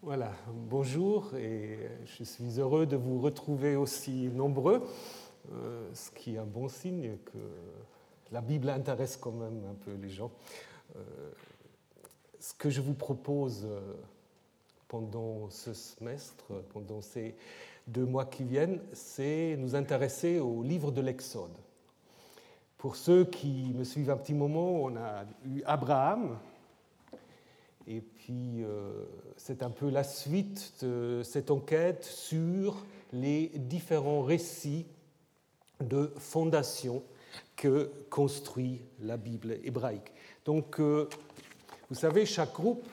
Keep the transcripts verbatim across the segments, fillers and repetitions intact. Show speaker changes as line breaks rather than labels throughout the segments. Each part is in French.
Voilà, bonjour et je suis heureux de vous retrouver aussi nombreux, euh, ce qui est un bon signe que la Bible intéresse quand même un peu les gens. Euh, ce que je vous propose pendant ce semestre, pendant ces deux mois qui viennent, c'est nous intéresser au livre de l'Exode. Pour ceux qui me suivent un petit moment, on a eu Abraham. Et puis, euh, c'est un peu la suite de cette enquête sur les différents récits de fondation que construit la Bible hébraïque. Donc, euh, vous savez, chaque groupe,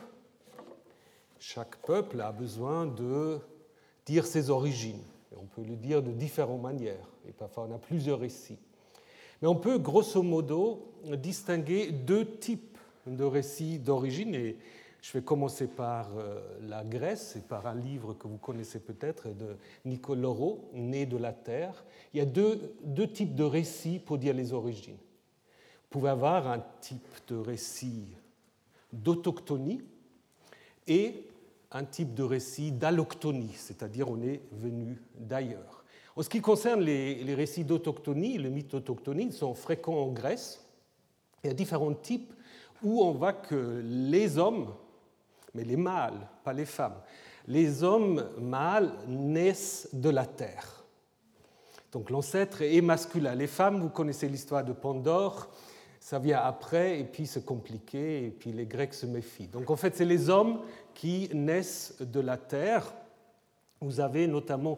chaque peuple a besoin de dire ses origines. Et on peut le dire de différentes manières. Et parfois, on a plusieurs récits. Mais on peut, grosso modo, distinguer deux types de récits d'origine. Et je vais commencer par la Grèce et par un livre que vous connaissez peut-être de Nicole Lauro, Né de la Terre. Il y a deux, deux types de récits pour dire les origines. Vous pouvez avoir un type de récit d'autochtonie et un type de récit d'allochtonie, c'est-à-dire on est venu d'ailleurs. En ce qui concerne les, les récits d'autochtonie, les mythes d'autochtonie, ils sont fréquents en Grèce. Il y a différents types où on voit que les hommes, mais les mâles, pas les femmes, les hommes mâles naissent de la terre. Donc l'ancêtre est masculin. Les femmes, vous connaissez l'histoire de Pandore, ça vient après, et puis c'est compliqué, et puis les Grecs se méfient. Donc en fait, c'est les hommes qui naissent de la terre. Vous avez notamment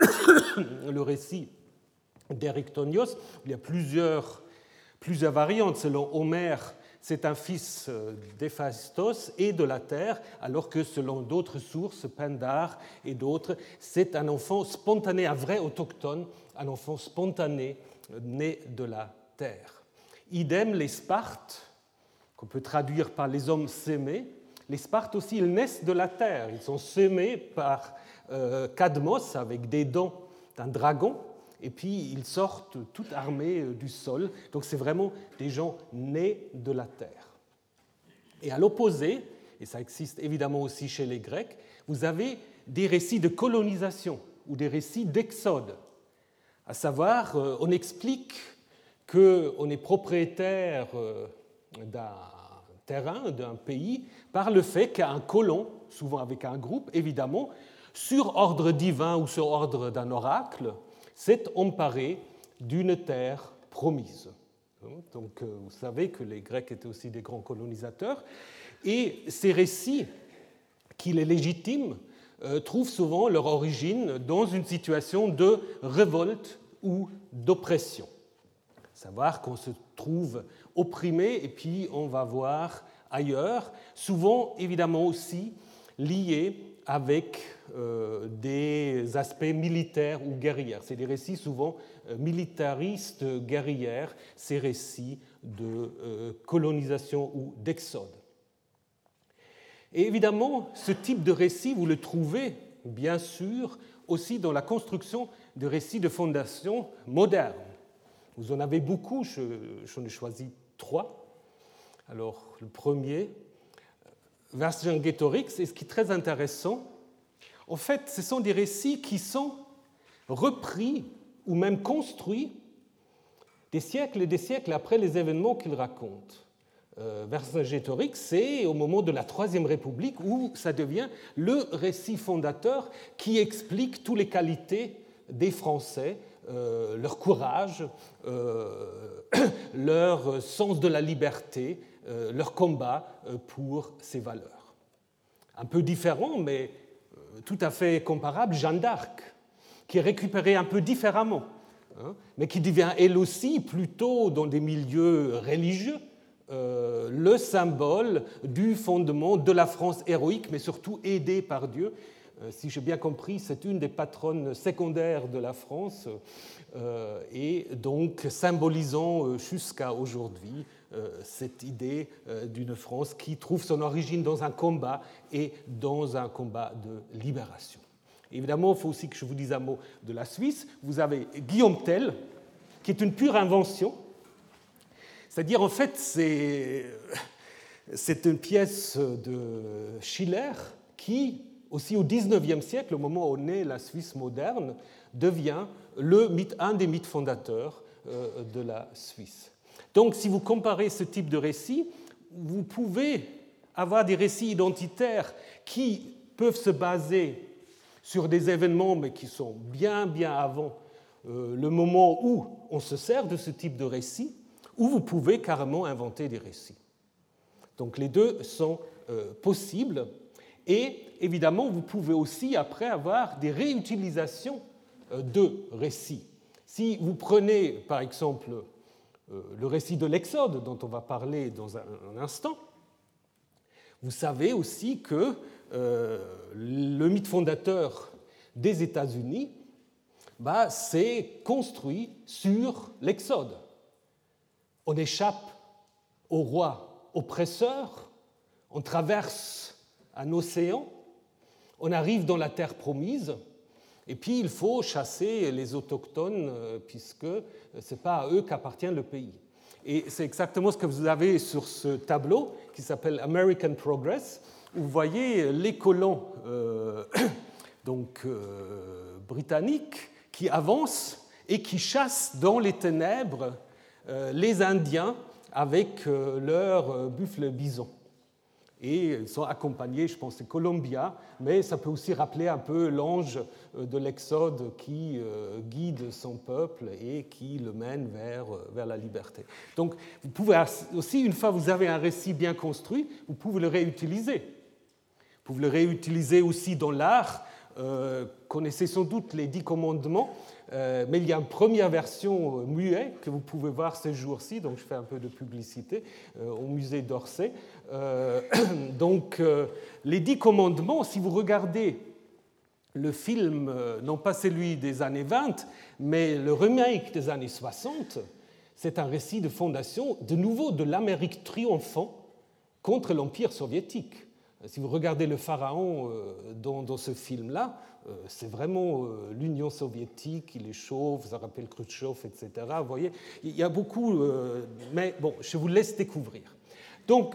le récit d'Éryctonios. Il y a plusieurs, plusieurs variantes. Selon Homère, c'est un fils d'Héphaïstos et de la terre, alors que selon d'autres sources, Pindare et d'autres, c'est un enfant spontané, un vrai autochtone, un enfant spontané né de la terre. Idem, les Spartes, qu'on peut traduire par les hommes sémés. Les Spartes aussi, ils naissent de la terre. Ils sont sémés par euh, Cadmos avec des dents d'un dragon. Et puis ils sortent tout armés du sol. Donc c'est vraiment des gens nés de la terre. Et à l'opposé, et ça existe évidemment aussi chez les Grecs, vous avez des récits de colonisation ou des récits d'exode. À savoir, on explique qu'on est propriétaire d'un terrain, d'un pays, par le fait qu'un colon, souvent avec un groupe évidemment, sur ordre divin ou sur ordre d'un oracle, s'est emparé d'une terre promise. Donc, vous savez que les Grecs étaient aussi des grands colonisateurs, et ces récits, qu'il est légitime, euh, trouvent souvent leur origine dans une situation de révolte ou d'oppression. Savoir qu'on se trouve opprimé, et puis on va voir ailleurs, souvent évidemment aussi liés avec euh, des aspects militaires ou guerrières. C'est des récits souvent euh, militaristes, guerrières, ces récits de euh, colonisation ou d'exode. Et évidemment, ce type de récit, vous le trouvez bien sûr aussi dans la construction de récits de fondation modernes. Vous en avez beaucoup, j'en ai choisi trois. Alors, le premier, Vercingétorix, et ce qui est très intéressant, en fait, ce sont des récits qui sont repris ou même construits des siècles et des siècles après les événements qu'ils racontent. Euh, Vercingétorix, c'est au moment de la Troisième République où ça devient le récit fondateur qui explique toutes les qualités des Français, euh, leur courage, euh, leur sens de la liberté, euh, leur combat pour ces valeurs. Un peu différent, mais tout à fait comparable, Jeanne d'Arc, qui est récupérée un peu différemment, hein, mais qui devient elle aussi, plutôt dans des milieux religieux, euh, le symbole du fondement de la France héroïque, mais surtout aidée par Dieu. Euh, si j'ai bien compris, c'est une des patronnes secondaires de la France, euh, et donc symbolisant euh, jusqu'à aujourd'hui euh, cette idée euh, d'une France qui trouve son origine dans un combat et dans un combat de libération. Évidemment, il faut aussi que je vous dise un mot de la Suisse. Vous avez Guillaume Tell, qui est une pure invention. C'est-à-dire, en fait, c'est, c'est une pièce de Schiller qui aussi au dix-neuvième siècle, au moment où naît la Suisse moderne, devient le mythe, un des mythes fondateurs euh, de la Suisse. Donc, si vous comparez ce type de récit, vous pouvez avoir des récits identitaires qui peuvent se baser sur des événements, mais qui sont bien, bien avant euh, le moment où on se sert de ce type de récit, ou vous pouvez carrément inventer des récits. Donc les deux sont euh, possibles, et évidemment, vous pouvez aussi après avoir des réutilisations euh, de récits. Si vous prenez, par exemple, euh, le récit de l'Exode, dont on va parler dans un, un instant, vous savez aussi que euh, le mythe fondateur des États-Unis bah, s'est construit sur l'Exode. On échappe au roi oppresseur, on traverse un océan, on arrive dans la terre promise, et puis il faut chasser les autochtones, puisque ce n'est pas à eux qu'appartient le pays. Et c'est exactement ce que vous avez sur ce tableau, qui s'appelle American Progress, où vous voyez les colons euh, donc, euh, britanniques qui avancent et qui chassent dans les ténèbres euh, les Indiens avec euh, leurs euh, buffles bisons. Et ils sont accompagnés, je pense, de Columbia, mais ça peut aussi rappeler un peu l'ange de l'Exode qui euh, guide son peuple et qui le mène vers, vers la liberté. Donc, vous pouvez aussi, une fois que vous avez un récit bien construit, vous pouvez le réutiliser. Vous pouvez le réutiliser aussi dans l'art. Euh, connaissez sans doute les Dix Commandements, euh, mais il y a une première version euh, muet que vous pouvez voir ces jours-ci, donc je fais un peu de publicité, euh, au musée d'Orsay. Euh, donc, euh, les Dix Commandements, si vous regardez le film, euh, non pas celui des années vingt, mais le remake des années soixante, c'est un récit de fondation, de nouveau, de l'Amérique triomphant contre l'Empire soviétique. Si vous regardez le pharaon dans, dans ce film-là, c'est vraiment l'Union soviétique, il est chauve, ça rappelle Khrouchtchev, et cetera. Vous voyez, il y a beaucoup, mais bon, je vous laisse découvrir. Donc,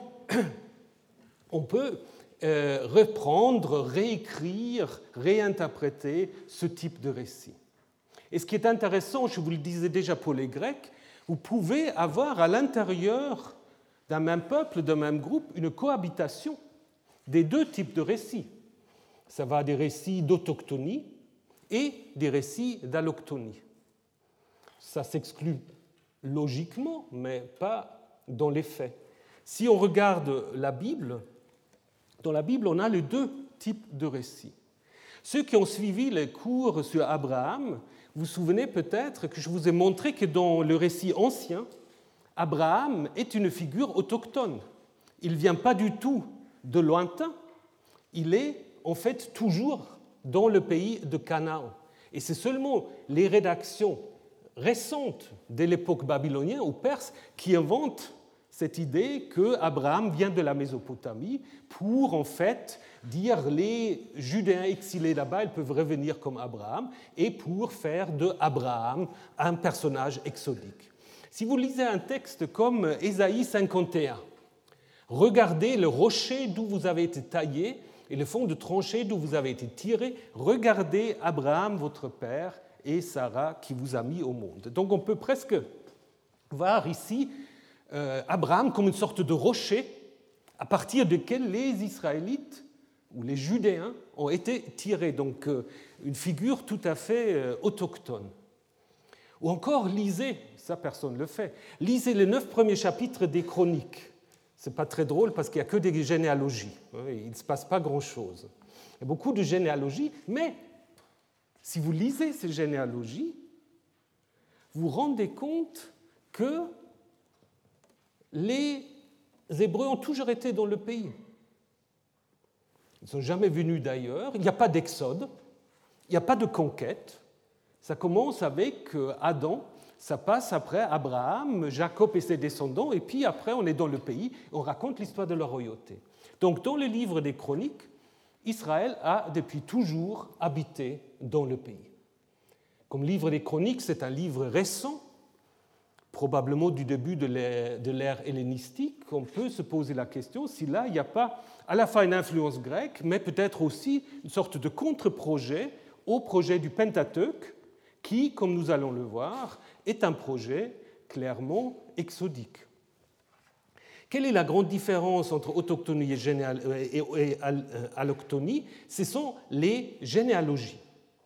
on peut reprendre, réécrire, réinterpréter ce type de récit. Et ce qui est intéressant, je vous le disais déjà pour les Grecs, vous pouvez avoir à l'intérieur d'un même peuple, d'un même groupe, une cohabitation des deux types de récits. Ça va des récits d'autochtonie et des récits d'allochtonie. Ça s'exclut logiquement, mais pas dans les faits. Si on regarde la Bible, dans la Bible, on a les deux types de récits. Ceux qui ont suivi les cours sur Abraham, vous vous souvenez peut-être que je vous ai montré que dans le récit ancien, Abraham est une figure autochtone. Il ne vient pas du tout de lointain, il est en fait toujours dans le pays de Canaan. Et c'est seulement les rédactions récentes de l'époque babylonienne ou perse qui inventent cette idée qu'Abraham vient de la Mésopotamie pour en fait dire les Judéens exilés là-bas, ils peuvent revenir comme Abraham, et pour faire de Abraham un personnage exodique. Si vous lisez un texte comme Ésaïe cinquante et un, regardez le rocher d'où vous avez été taillé et le fond de tranchée d'où vous avez été tiré. Regardez Abraham, votre père, et Sarah qui vous a mis au monde. Donc on peut presque voir ici euh, Abraham comme une sorte de rocher à partir duquel les Israélites ou les Judéens ont été tirés. Donc euh, une figure tout à fait euh, autochtone. Ou encore, lisez, ça personne ne le fait, lisez les neuf premiers chapitres des Chroniques. Ce n'est pas très drôle parce qu'il n'y a que des généalogies. Il ne se passe pas grand-chose. Il y a beaucoup de généalogies, mais si vous lisez ces généalogies, vous vous rendez compte que les Hébreux ont toujours été dans le pays. Ils ne sont jamais venus d'ailleurs. Il n'y a pas d'exode, il n'y a pas de conquête. Ça commence avec Adam. Ça passe après Abraham, Jacob et ses descendants, et puis après on est dans le pays, on raconte l'histoire de la royauté. Donc dans le livre des Chroniques, Israël a depuis toujours habité dans le pays. Comme livre des Chroniques, c'est un livre récent, probablement du début de l'ère, de l'ère hellénistique, on peut se poser la question si là, il n'y a pas à la fois une influence grecque, mais peut-être aussi une sorte de contre-projet au projet du Pentateuque, qui, comme nous allons le voir, est un projet clairement exodique. Quelle est la grande différence entre autochtonie et, généal... et allochtonie? Ce sont les généalogies.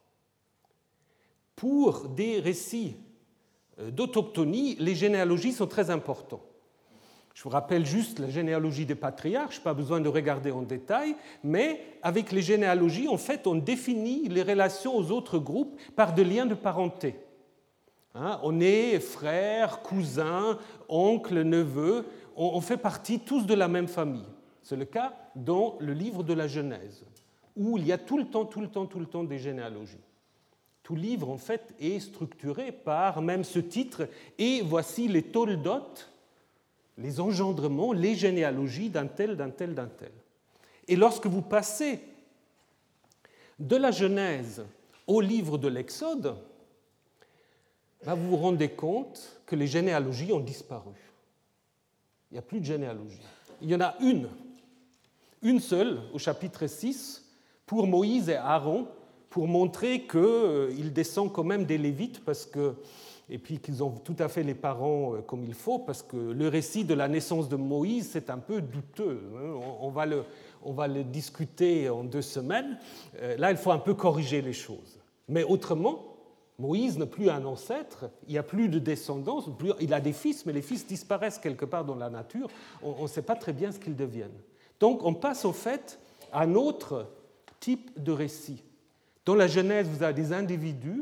Pour des récits d'autochtonie, les généalogies sont très importantes. Je vous rappelle juste la généalogie des patriarches, pas besoin de regarder en détail, mais avec les généalogies, en fait, on définit les relations aux autres groupes par des liens de parenté. Hein, on est frères, cousins, oncles, neveux, on, on fait partie tous de la même famille. C'est le cas dans le livre de la Genèse, où il y a tout le temps, tout le temps, tout le temps des généalogies. Tout livre, en fait, est structuré par même ce titre, et voici les toldotes, les engendrements, les généalogies d'un tel, d'un tel, d'un tel. Et lorsque vous passez de la Genèse au livre de l'Exode, ben vous vous rendez compte que les généalogies ont disparu. Il n'y a plus de généalogie. Il y en a une, une seule, au chapitre six, pour Moïse et Aaron, pour montrer qu'ils descendent quand même des Lévites, parce que, et puis qu'ils ont tout à fait les parents comme il faut, parce que le récit de la naissance de Moïse, c'est un peu douteux. On va le, on va le discuter en deux semaines. Là, il faut un peu corriger les choses. Mais autrement, Moïse n'a plus un ancêtre, il n'y a plus de descendance, il a des fils, mais les fils disparaissent quelque part dans la nature, on ne sait pas très bien ce qu'ils deviennent. Donc on passe en fait à un autre type de récit. Dans la Genèse, vous avez des individus.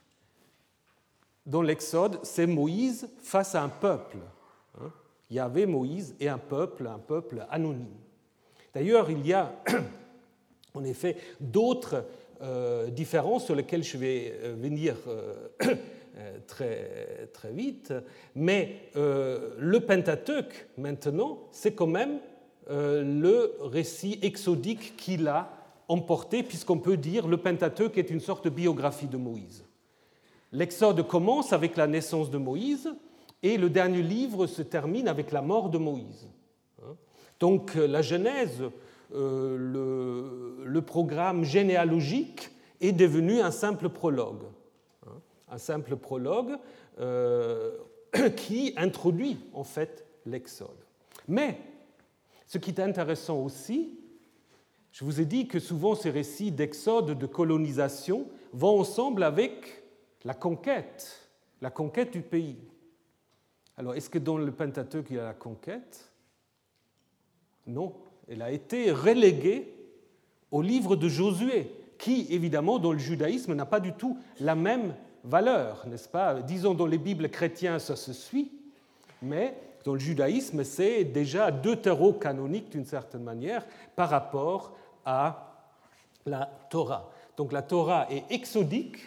Dans l'Exode, c'est Moïse face à un peuple. Il y avait Moïse et un peuple, un peuple anonyme. D'ailleurs, il y a en effet d'autres euh, différences sur lesquelles je vais venir euh, très, très vite, mais euh, le Pentateuque, maintenant, c'est quand même euh, le récit exodique qu'il a emporté, puisqu'on peut dire le Pentateuque est une sorte de biographie de Moïse. L'Exode commence avec la naissance de Moïse et le dernier livre se termine avec la mort de Moïse. Donc la Genèse, euh, le, le programme généalogique est devenu un simple prologue. Un simple prologue euh, qui introduit en fait l'Exode. Mais ce qui est intéressant aussi, je vous ai dit que souvent ces récits d'exode, de colonisation, vont ensemble avec la conquête, la conquête du pays. Alors, est-ce que dans le Pentateuque, il y a la conquête? Non, elle a été reléguée au livre de Josué, qui, évidemment, dans le judaïsme, n'a pas du tout la même valeur, n'est-ce pas? Disons, dans les Bibles chrétiennes, ça se suit, mais dans le judaïsme, c'est déjà deutérocanonique, d'une certaine manière, par rapport à la Torah. Donc la Torah est exodique,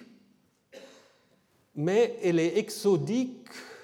mais elle est exodique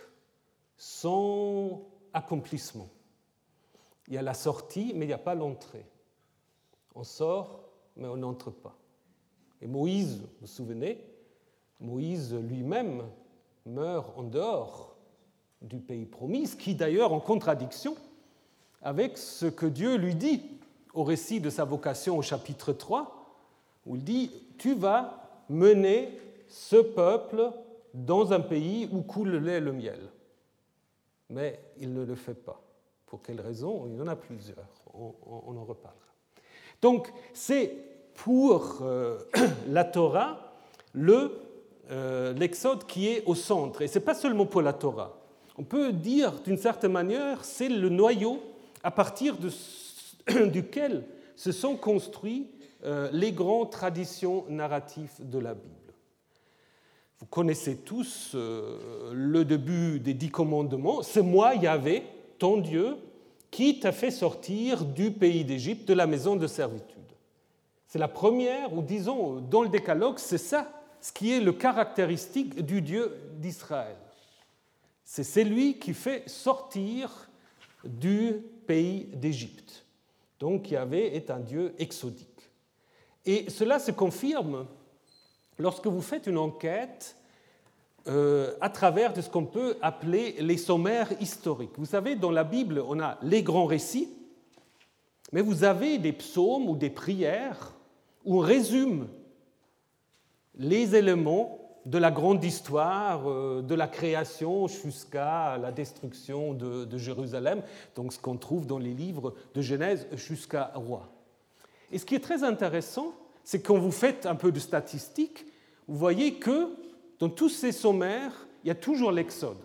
sans accomplissement. Il y a la sortie, mais il n'y a pas l'entrée. On sort, mais on n'entre pas. Et Moïse, vous vous souvenez, Moïse lui-même meurt en dehors du pays promis, ce qui d'ailleurs en contradiction avec ce que Dieu lui dit au récit de sa vocation au chapitre trois, où il dit « Tu vas mener ce peuple dans un pays où coule le lait et le miel. » Mais il ne le fait pas. Pour quelle raison? Il y en a plusieurs. On, on en reparlera. Donc, c'est pour euh, la Torah le, euh, l'Exode qui est au centre. Et ce n'est pas seulement pour la Torah. On peut dire, d'une certaine manière, c'est le noyau à partir de, duquel se sont construites euh, les grandes traditions narratives de la Bible. Vous connaissez tous euh, le début des dix commandements. C'est moi, Yahvé, ton Dieu, qui t'a fait sortir du pays d'Égypte, de la maison de servitude. C'est la première, ou disons, dans le Décalogue, c'est ça, ce qui est le caractéristique du Dieu d'Israël. C'est celui qui fait sortir du pays d'Égypte. Donc Yahvé est un Dieu exodique. Et cela se confirme lorsque vous faites une enquête euh, à travers de ce qu'on peut appeler les sommaires historiques. Vous savez, dans la Bible, on a les grands récits, mais vous avez des psaumes ou des prières où on résume les éléments de la grande histoire, euh, de la création jusqu'à la destruction de, de Jérusalem, donc ce qu'on trouve dans les livres de Genèse jusqu'à Roi. Et ce qui est très intéressant, c'est que quand vous faites un peu de statistiques, vous voyez que dans tous ces sommaires, il y a toujours l'Exode.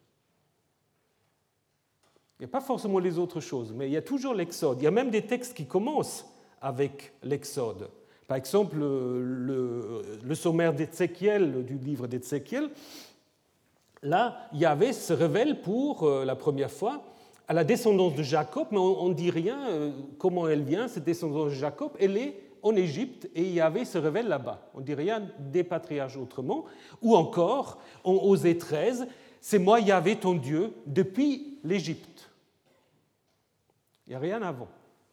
Il n'y a pas forcément les autres choses, mais il y a toujours l'Exode. Il y a même des textes qui commencent avec l'Exode. Par exemple, le, le sommaire d'Ézéchiel, du livre d'Ézéchiel, là, Yahvé se révèle pour la première fois à la descendance de Jacob, mais on ne dit rien comment elle vient, cette descendance de Jacob. Elle est en Égypte et Yahvé se révèle là-bas. On ne dit rien des patriarches autrement. Ou encore, en Osée treize, c'est moi Yahvé ton Dieu depuis l'Égypte. Il n'y a rien avant.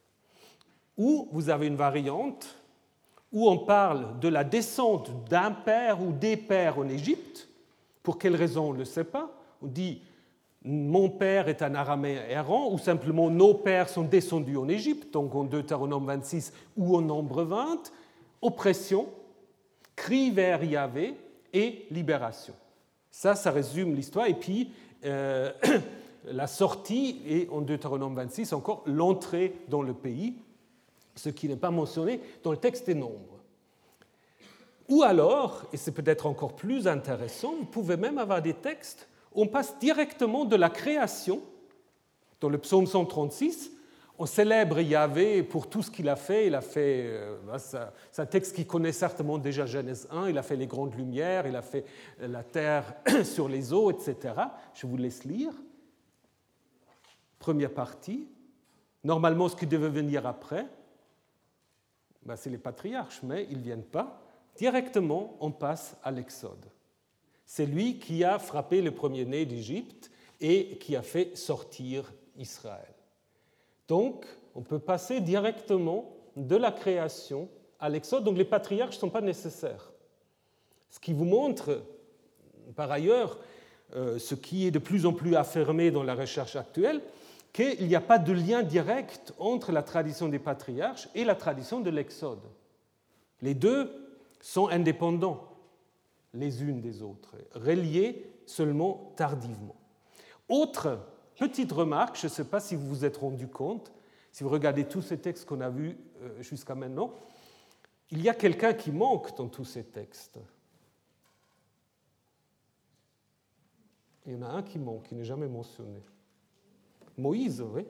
Ou vous avez une variante où on parle de la descente d'un père ou des pères en Égypte. Pour quelle raison, on ne le sait pas. On dit « mon père est un araméen errant » ou simplement « nos pères sont descendus en Égypte », donc en Deutéronome vingt-six ou en Nombre vingt, oppression, cri vers Yahvé et libération. Ça, ça résume l'histoire. Et puis, euh, la sortie et en Deutéronome vingt-six, encore l'entrée dans le pays, ce qui n'est pas mentionné dans le texte des Nombres. Ou alors, et c'est peut-être encore plus intéressant, vous pouvez même avoir des textes où on passe directement de la création, dans le psaume cent trente-six, on célèbre Yahvé pour tout ce qu'il a fait. Il a fait, euh, c'est un texte qu'il connaît certainement déjà Genèse un, il a fait les grandes lumières, il a fait la terre sur les eaux, et cetera. Je vous laisse lire. Première partie. Normalement, ce qui devait venir après, ben, c'est les patriarches, mais ils ne viennent pas. Directement, on passe à l'Exode. C'est lui qui a frappé le premier-né d'Égypte et qui a fait sortir Israël. Donc, on peut passer directement de la création à l'Exode. Donc, les patriarches ne sont pas nécessaires. Ce qui vous montre, par ailleurs, euh, ce qui est de plus en plus affirmé dans la recherche actuelle, qu'il n'y a pas de lien direct entre la tradition des patriarches et la tradition de l'Exode. Les deux sont indépendants les unes des autres, reliés seulement tardivement. Autre petite remarque, je ne sais pas si vous vous êtes rendu compte, si vous regardez tous ces textes qu'on a vus jusqu'à maintenant, il y a quelqu'un qui manque dans tous ces textes. Il y en a un qui manque, qui n'est jamais mentionné. Moïse, oui.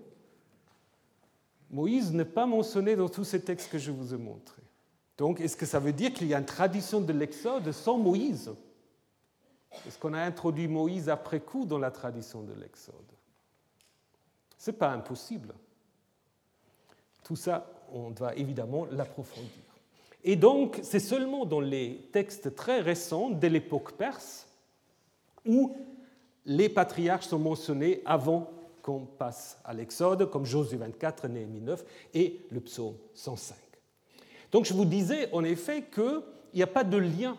Moïse n'est pas mentionné dans tous ces textes que je vous ai montrés. Donc, est-ce que ça veut dire qu'il y a une tradition de l'Exode sans Moïse? Est-ce qu'on a introduit Moïse après coup dans la tradition de l'Exode? Ce n'est pas impossible. Tout ça, on doit évidemment l'approfondir. Et donc, c'est seulement dans les textes très récents de l'époque perse où les patriarches sont mentionnés avant qu'on passe à l'Exode, comme Josué vingt-quatre, Néhémie neuf et le psaume cent cinq. Donc je vous disais en effet qu'il n'y a pas de lien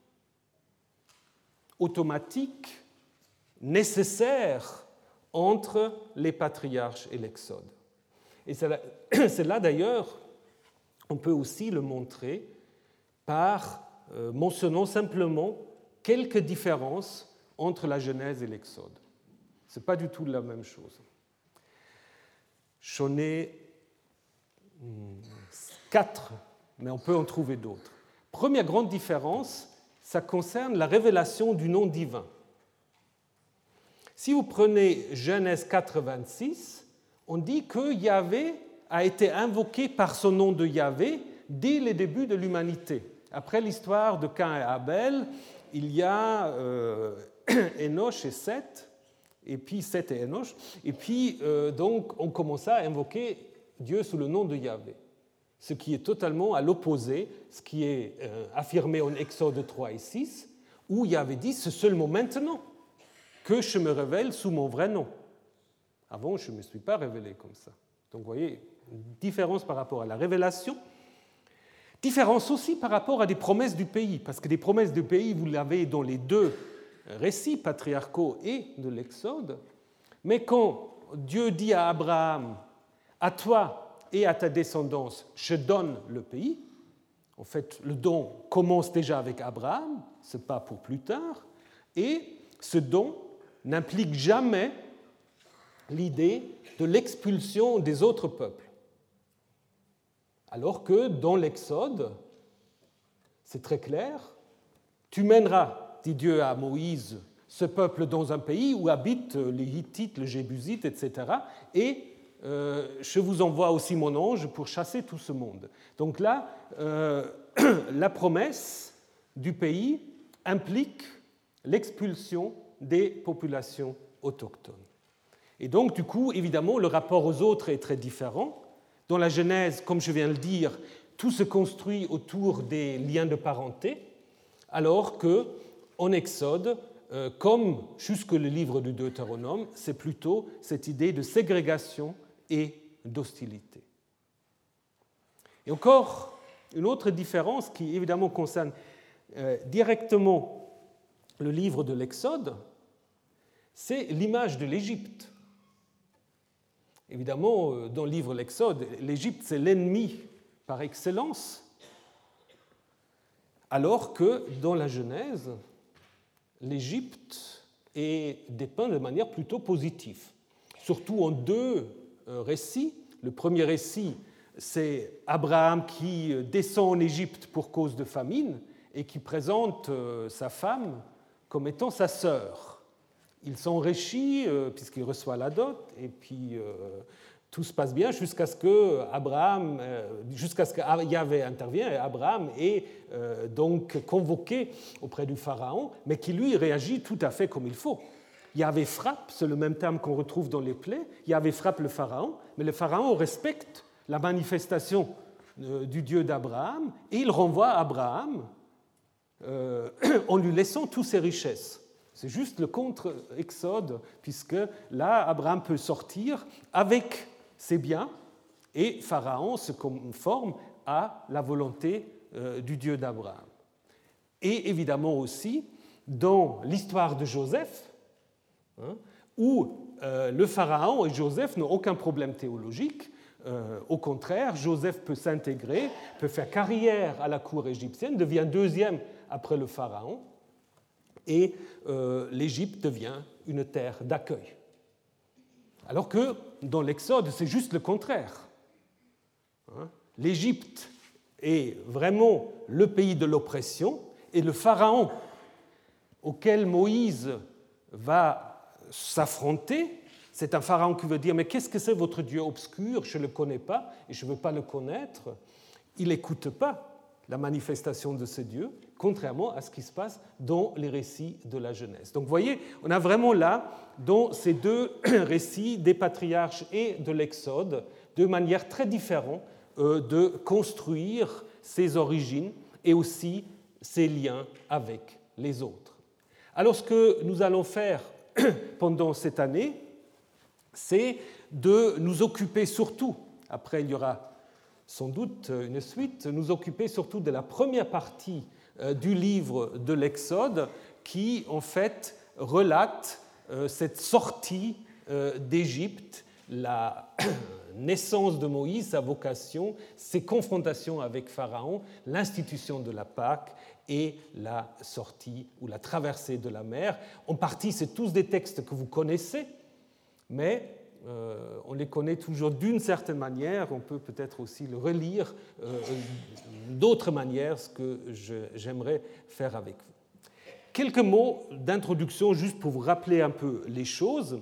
automatique nécessaire entre les patriarches et l'Exode. Et c'est là, c'est là d'ailleurs, on peut aussi le montrer par euh, mentionnant simplement quelques différences entre la Genèse et l'Exode. Ce n'est pas du tout la même chose. J'en ai hmm, quatre, mais on peut en trouver d'autres. Première grande différence, ça concerne la révélation du nom divin. Si vous prenez Genèse quatre, vingt-six, on dit que Yahvé a été invoqué par son nom de Yahvé dès les débuts de l'humanité. Après l'histoire de Caïn et Abel, il y a euh, Enoch et Seth, et puis Seth et Enoch, et puis euh, donc on commença à invoquer Dieu sous le nom de Yahvé, ce qui est totalement à l'opposé, ce qui est euh, affirmé en Exode trois et six, où Yahvé dit « c'est seulement maintenant que je me révèle sous mon vrai nom. Avant, je ne me suis pas révélé comme ça. » Donc vous voyez, une différence par rapport à la révélation. Différence aussi par rapport à des promesses du pays, parce que des promesses du pays, vous l'avez dans les deux récits patriarcaux et de l'Exode, mais quand Dieu dit à Abraham, à toi et à ta descendance, je donne le pays, en fait, le don commence déjà avec Abraham, ce n'est pas pour plus tard, et ce don n'implique jamais l'idée de l'expulsion des autres peuples. Alors que dans l'Exode, c'est très clair, tu mèneras, dit Dieu à Moïse, ce peuple dans un pays où habitent les Hittites, les Jébusites, et cetera, et euh, je vous envoie aussi mon ange pour chasser tout ce monde. Donc là, euh, la promesse du pays implique l'expulsion des populations autochtones. Et donc, du coup, évidemment, le rapport aux autres est très différent. Dans la Genèse, comme je viens de le dire, tout se construit autour des liens de parenté, alors qu'en Exode, euh, comme jusque le livre du Deutéronome, c'est plutôt cette idée de ségrégation et d'hostilité. Et encore, une autre différence qui évidemment concerne euh, directement le livre de l'Exode, c'est l'image de l'Égypte. Évidemment, dans le livre de l'Exode, l'Égypte, c'est l'ennemi par excellence, alors que dans la Genèse, l'Égypte est dépeinte de manière plutôt positive, surtout en deux récits. Le premier récit, c'est Abraham qui descend en Égypte pour cause de famine et qui présente sa femme comme étant sa sœur. Il s'enrichit puisqu'il reçoit la dot et puis tout se passe bien jusqu'à ce que Abraham, jusqu'à ce que Yahvé intervient et Abraham est donc convoqué auprès du pharaon, mais qui lui réagit tout à fait comme il faut. Yahvé frappe, c'est le même terme qu'on retrouve dans les plaies. Yahvé frappe le pharaon, mais le pharaon respecte la manifestation du Dieu d'Abraham et il renvoie Abraham euh, en lui laissant toutes ses richesses. C'est juste le contre-exode, puisque là, Abraham peut sortir avec ses biens et Pharaon se conforme à la volonté euh, du Dieu d'Abraham. Et évidemment aussi, dans l'histoire de Joseph, hein, où euh, le Pharaon et Joseph n'ont aucun problème théologique. Euh, au contraire, Joseph peut s'intégrer, peut faire carrière à la cour égyptienne, devient deuxième après le Pharaon, et euh, l'Égypte devient une terre d'accueil. Alors que dans l'Exode, c'est juste le contraire. Hein, L'Égypte est vraiment le pays de l'oppression, et le Pharaon auquel Moïse va s'affronter, c'est un pharaon qui veut dire « Mais qu'est-ce que c'est votre Dieu obscur? Je ne le connais pas et je ne veux pas le connaître. » Il n'écoute pas la manifestation de ce Dieu, contrairement à ce qui se passe dans les récits de la Genèse. Donc vous voyez, on a vraiment là, dans ces deux récits des patriarches et de l'Exode, de manière très différente euh, de construire ses origines et aussi ses liens avec les autres. Alors ce que nous allons faire pendant cette année, c'est de nous occuper surtout, après il y aura sans doute une suite, nous occuper surtout de la première partie du livre de l'Exode qui, en fait, relate cette sortie d'Égypte, la naissance de Moïse, sa vocation, ses confrontations avec Pharaon, l'institution de la Pâque et la sortie ou la traversée de la mer. En partie, c'est tous des textes que vous connaissez, mais euh, on les connaît toujours d'une certaine manière. On peut peut-être aussi le relire euh, d'autres manières, ce que je, j'aimerais faire avec vous. Quelques mots d'introduction, juste pour vous rappeler un peu les choses.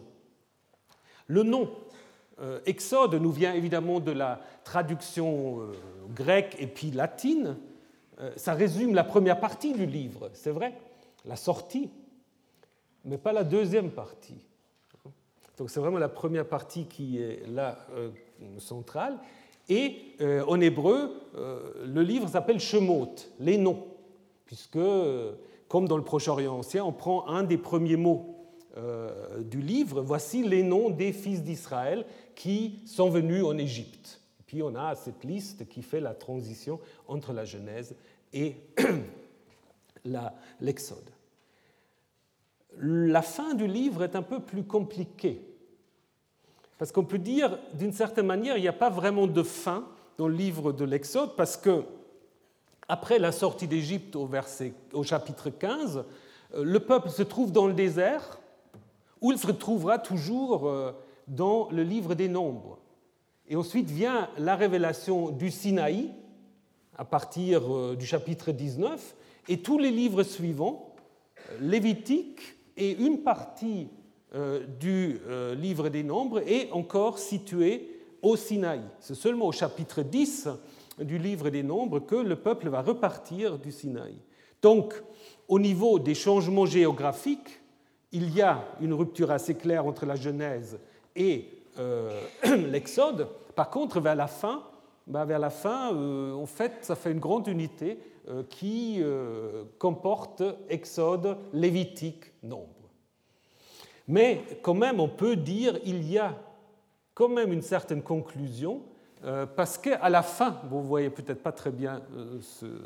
Le nom euh, Exode nous vient évidemment de la traduction euh, grecque et puis latine. Euh, ça résume la première partie du livre, c'est vrai, la sortie, mais pas la deuxième partie. Donc c'est vraiment la première partie qui est là euh, centrale. Et euh, en hébreu, euh, le livre s'appelle Shemot, les noms, puisque, euh, comme dans le Proche-Orient ancien, on prend un des premiers mots euh, du livre. Voici les noms des fils d'Israël qui sont venus en Égypte. Et puis on a cette liste qui fait la transition entre la Genèse et la, l'Exode. la fin du livre est un peu plus compliquée. Parce qu'on peut dire, d'une certaine manière, il n'y a pas vraiment de fin dans le livre de l'Exode, parce que après la sortie d'Égypte au, verset, au chapitre quinze, le peuple se trouve dans le désert, où il se retrouvera toujours dans le livre des Nombres. Et ensuite vient la révélation du Sinaï, à partir du chapitre dix-neuf, et tous les livres suivants, Lévitique et une partie du livre des Nombres, est encore située au Sinaï. C'est seulement au chapitre dix du livre des Nombres que le peuple va repartir du Sinaï. Donc, au niveau des changements géographiques, il y a une rupture assez claire entre la Genèse et euh, l'Exode. Par contre, vers la fin, ben vers la fin euh, en fait, ça fait une grande unité euh, qui euh, comporte Exode, Lévitique, Nombre. Mais quand même, on peut dire qu'il y a quand même une certaine conclusion, euh, parce qu'à la fin, vous ne voyez peut-être pas très bien euh, ce... Euh,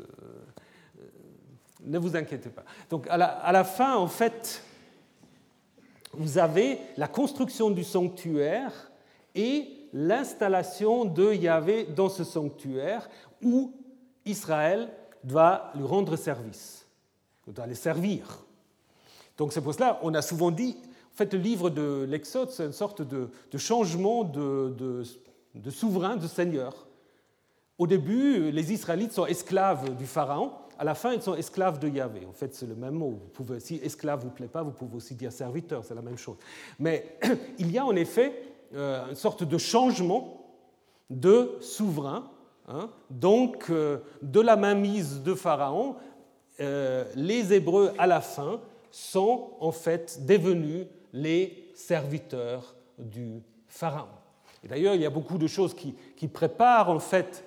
ne vous inquiétez pas. Donc à la, à la fin, en fait, vous avez la construction du sanctuaire et l'installation de Yahvé dans ce sanctuaire où Israël doit lui rendre service, doit les servir. Donc c'est pour cela qu'on a souvent dit, en fait, le livre de l'Exode, c'est une sorte de, de changement de, de, de souverain, de seigneur. Au début, les Israélites sont esclaves du Pharaon. À la fin, ils sont esclaves de Yahvé. En fait, c'est le même mot. Vous pouvez, si esclave vous plaît pas, vous pouvez aussi dire serviteur, c'est la même chose. Mais il y a en effet euh, une sorte de changement de souverain. Hein. Donc, euh, de la mainmise de Pharaon, euh, les Hébreux, à la fin, sont en fait devenus les serviteurs du Pharaon. Et d'ailleurs, il y a beaucoup de choses qui, qui préparent en fait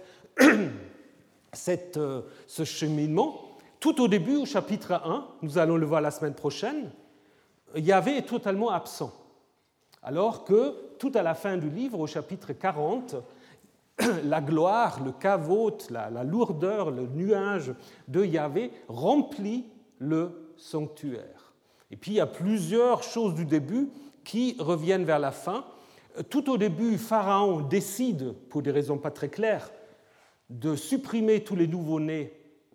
Cette, euh, ce cheminement. Tout au début, au chapitre un, nous allons le voir la semaine prochaine, Yahvé est totalement absent. Alors que tout à la fin du livre, au chapitre quarante, la gloire, le kavod, la, la lourdeur, le nuage de Yahvé remplit le sanctuaire. Et puis il y a plusieurs choses du début qui reviennent vers la fin. Tout au début, Pharaon décide, pour des raisons pas très claires, de supprimer tous les nouveau-nés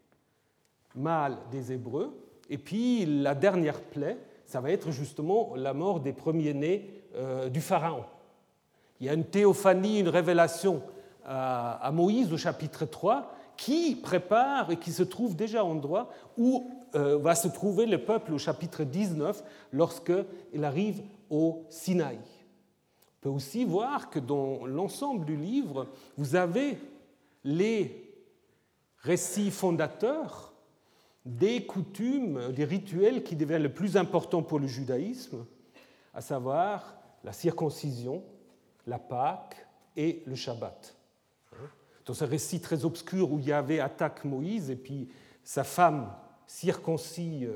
mâles des Hébreux. Et puis la dernière plaie, ça va être justement la mort des premiers-nés euh, du Pharaon. Il y a une théophanie, une révélation à, à Moïse au chapitre trois qui prépare et qui se trouve déjà en endroit où euh, va se trouver le peuple au chapitre dix-neuf lorsqu'il arrive au Sinaï. On peut aussi voir que dans l'ensemble du livre, vous avez les récits fondateurs des coutumes, des rituels qui deviennent le plus important pour le judaïsme, à savoir la circoncision, la Pâque et le Shabbat. Dans ce récit très obscur où Yahvé attaque Moïse et puis sa femme circoncie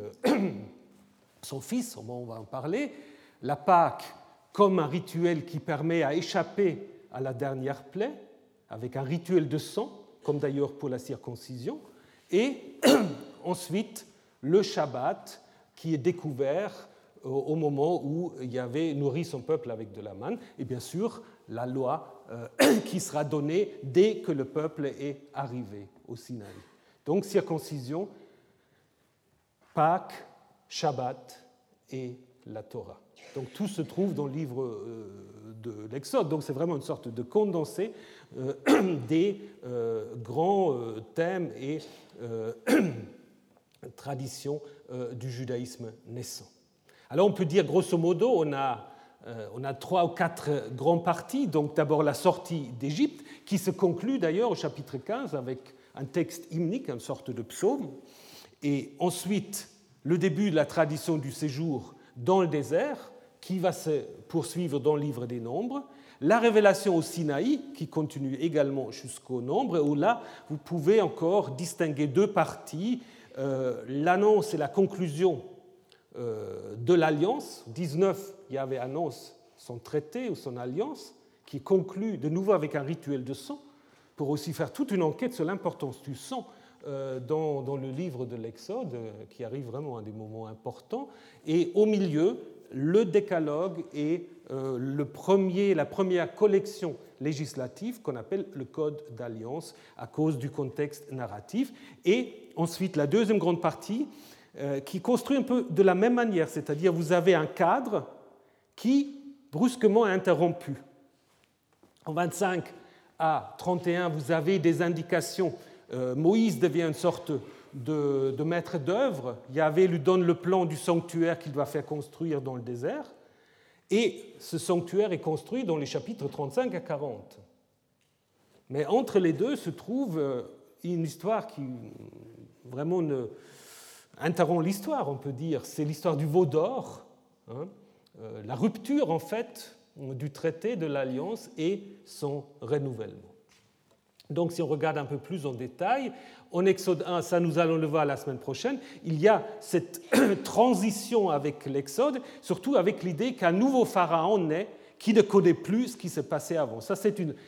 son fils, on va en parler, la Pâque comme un rituel qui permet à échapper à la dernière plaie, avec un rituel de sang, comme d'ailleurs pour la circoncision, et ensuite le Shabbat, qui est découvert au moment où Yahvé nourrit son peuple avec de la manne, et bien sûr la loi euh, qui sera donnée dès que le peuple est arrivé au Sinaï. Donc circoncision, Pâques, Shabbat et la Torah. Donc tout se trouve dans le livre de l'Exode. Donc c'est vraiment une sorte de condensé des grands thèmes et traditions du judaïsme naissant. Alors on peut dire grosso modo, on a, on a trois ou quatre grandes parties. Donc d'abord la sortie d'Égypte, qui se conclut d'ailleurs au chapitre quinze avec un texte hymnique, une sorte de psaume. Et ensuite le début de la tradition du séjour dans le désert, qui va se poursuivre dans le livre des Nombres, la révélation au Sinaï, qui continue également jusqu'au Nombre, où là, vous pouvez encore distinguer deux parties, euh, l'annonce et la conclusion euh, de l'alliance. dix-neuf, Yahvé annonce son traité ou son alliance, qui conclut de nouveau avec un rituel de sang, pour aussi faire toute une enquête sur l'importance du sang euh, dans, dans le livre de l'Exode, euh, qui arrive vraiment à des moments importants. Et au milieu, le décalogue et euh, le premier, la première collection législative qu'on appelle le Code d'alliance à cause du contexte narratif. Et ensuite, la deuxième grande partie euh, qui construit un peu de la même manière, c'est-à-dire vous avez un cadre qui brusquement est interrompu. En vingt-cinq à trente et un, vous avez des indications. Euh, Moïse devient une sorte de, de maître d'œuvre. Yahvé lui donne le plan du sanctuaire qu'il doit faire construire dans le désert. Et ce sanctuaire est construit dans les chapitres trente-cinq à quarante. Mais entre les deux se trouve une histoire qui vraiment ne interrompt l'histoire, on peut dire. C'est l'histoire du veau d'or, hein, euh, la rupture en fait du traité de l'Alliance et son renouvellement. Donc si on regarde un peu plus en détail, en Exode un, ça nous allons le voir la semaine prochaine, il y a cette transition avec l'Exode, surtout avec l'idée qu'un nouveau pharaon naît qui ne connaît plus ce qui s'est passé avant. Ça c'est une,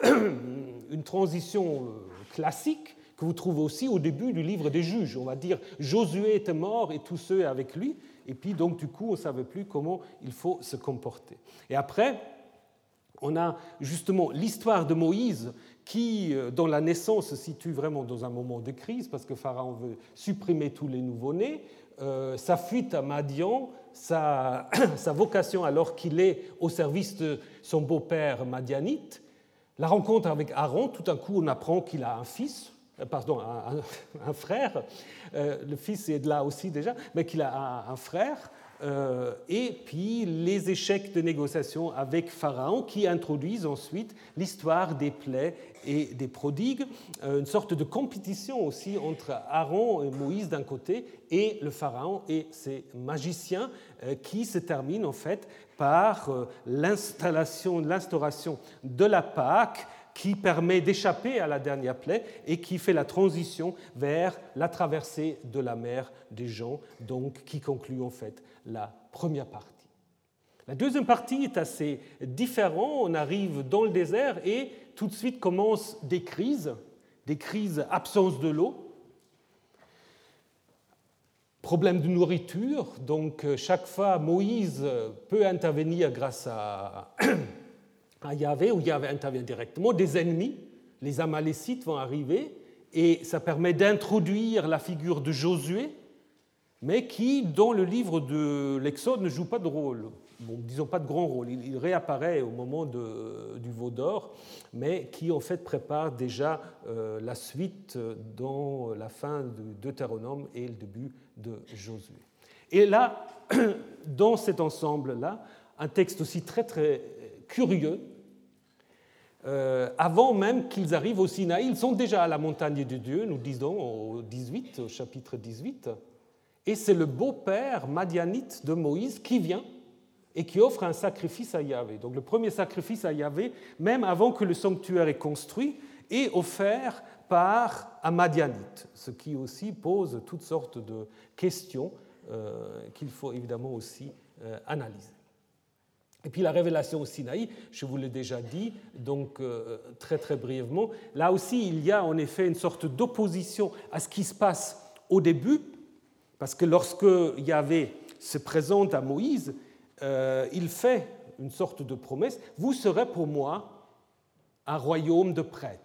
une transition classique que vous trouvez aussi au début du livre des Juges. On va dire Josué était mort et tous ceux avec lui, et puis donc du coup on ne savait plus comment il faut se comporter. Et après, on a justement l'histoire de Moïse qui, dans la naissance, se situe vraiment dans un moment de crise parce que Pharaon veut supprimer tous les nouveau-nés, euh, sa fuite à Madian, sa, sa vocation alors qu'il est au service de son beau-père madianite, la rencontre avec Aaron, tout d'un coup on apprend qu'il a un fils, euh, pardon, un, un, un frère, euh, le fils est là aussi déjà, mais qu'il a un, un frère, Euh, et puis les échecs de négociation avec Pharaon qui introduisent ensuite l'histoire des plaies et des prodigues, euh, une sorte de compétition aussi entre Aaron et Moïse d'un côté et le Pharaon et ses magiciens euh, qui se termine en fait par euh, l'installation, l'instauration de la Pâque qui permet d'échapper à la dernière plaie et qui fait la transition vers la traversée de la mer des gens, donc qui conclut en fait la première partie. La deuxième partie est assez différente. On arrive dans le désert et tout de suite commencent des crises, des crises absence de l'eau, problème de nourriture. Donc chaque fois, Moïse peut intervenir grâce à à Yahvé, où Yahvé intervient directement, des ennemis, les Amalécites vont arriver, et ça permet d'introduire la figure de Josué, mais qui, dans le livre de l'Exode, ne joue pas de rôle, bon, disons pas de grand rôle, il, il réapparaît au moment de, du veau d'or, mais qui en fait prépare déjà euh, la suite dans la fin de Deutéronome et le début de Josué. Et là, dans cet ensemble-là, un texte aussi très très curieux, euh, avant même qu'ils arrivent au Sinaï, ils sont déjà à la montagne de Dieu, nous disons au dix-huit, au chapitre dix-huit, et c'est le beau-père madianite de Moïse qui vient et qui offre un sacrifice à Yahvé. Donc le premier sacrifice à Yahvé, même avant que le sanctuaire est construit, est offert par un madianite, ce qui aussi pose toutes sortes de questions euh, qu'il faut évidemment aussi euh, analyser. Et puis la révélation au Sinaï, je vous l'ai déjà dit, donc euh, très très brièvement, là aussi il y a en effet une sorte d'opposition à ce qui se passe au début, parce que lorsque Yahvé se présente à Moïse, euh, il fait une sorte de promesse, « Vous serez pour moi un royaume de prêtres ».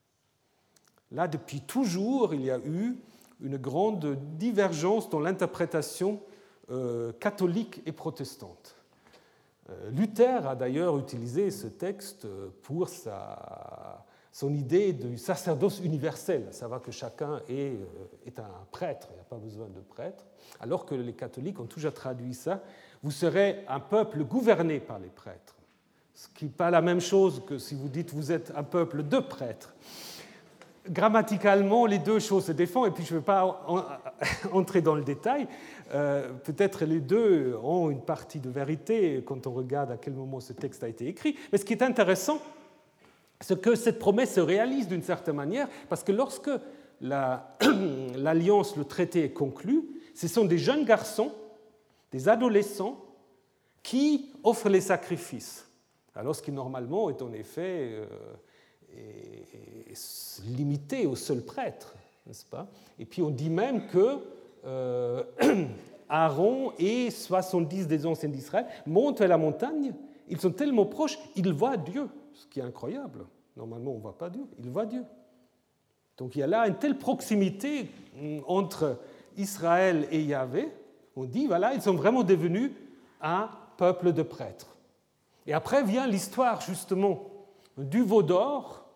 Là, depuis toujours, il y a eu une grande divergence dans l'interprétation euh, catholique et protestante. Luther a d'ailleurs utilisé ce texte pour sa, son idée du sacerdoce universel, à savoir que chacun est, est un prêtre, il n'y a pas besoin de prêtre, alors que les catholiques ont toujours traduit ça, vous serez un peuple gouverné par les prêtres, ce qui n'est pas la même chose que si vous dites vous êtes un peuple de prêtres. Grammaticalement, les deux choses se défendent, et puis je ne vais pas entrer dans le détail. Euh, peut-être les deux ont une partie de vérité quand on regarde à quel moment ce texte a été écrit. Mais ce qui est intéressant, c'est que cette promesse se réalise d'une certaine manière, parce que lorsque la, l'alliance, le traité est conclu, ce sont des jeunes garçons, des adolescents, qui offrent les sacrifices, alors ce qui normalement est en effet... Euh, est limité au seul prêtre. n'est-ce pas? Et puis on dit même que euh, Aaron et soixante-dix des anciens d'Israël montent à la montagne, ils sont tellement proches, ils voient Dieu, ce qui est incroyable. Normalement, on ne voit pas Dieu, ils voient Dieu. Donc il y a là une telle proximité entre Israël et Yahvé, on dit, voilà, ils sont vraiment devenus un peuple de prêtres. Et après vient l'histoire, justement, du veau d'or,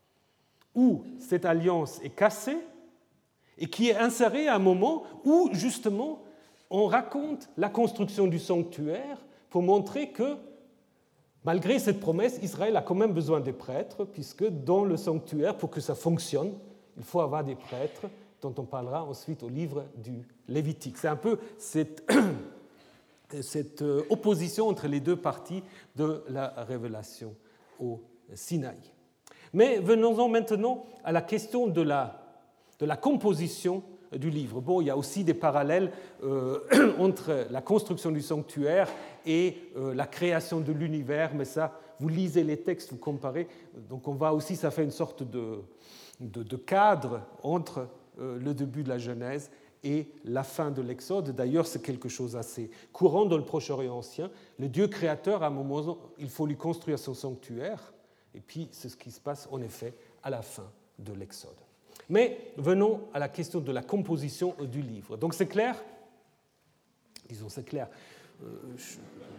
où cette alliance est cassée, et qui est insérée à un moment où, justement, on raconte la construction du sanctuaire pour montrer que, malgré cette promesse, Israël a quand même besoin des prêtres, puisque dans le sanctuaire, pour que ça fonctionne, il faut avoir des prêtres, dont on parlera ensuite au livre du Lévitique. C'est un peu cette, cette opposition entre les deux parties de la révélation au Sinaï. Mais venons-en maintenant à la question de la, de la composition du livre. Bon, il y a aussi des parallèles euh, entre la construction du sanctuaire et euh, la création de l'univers, mais ça, vous lisez les textes, vous comparez, donc on voit aussi, ça fait une sorte de, de, de cadre entre euh, le début de la Genèse et la fin de l'Exode. D'ailleurs, c'est quelque chose d'assez courant dans le Proche-Orient ancien. Le Dieu créateur, à un moment, il faut lui construire son sanctuaire, et puis c'est ce qui se passe en effet à la fin de l'Exode. Mais venons à la question de la composition du livre. Donc c'est clair, disons c'est clair, euh, je,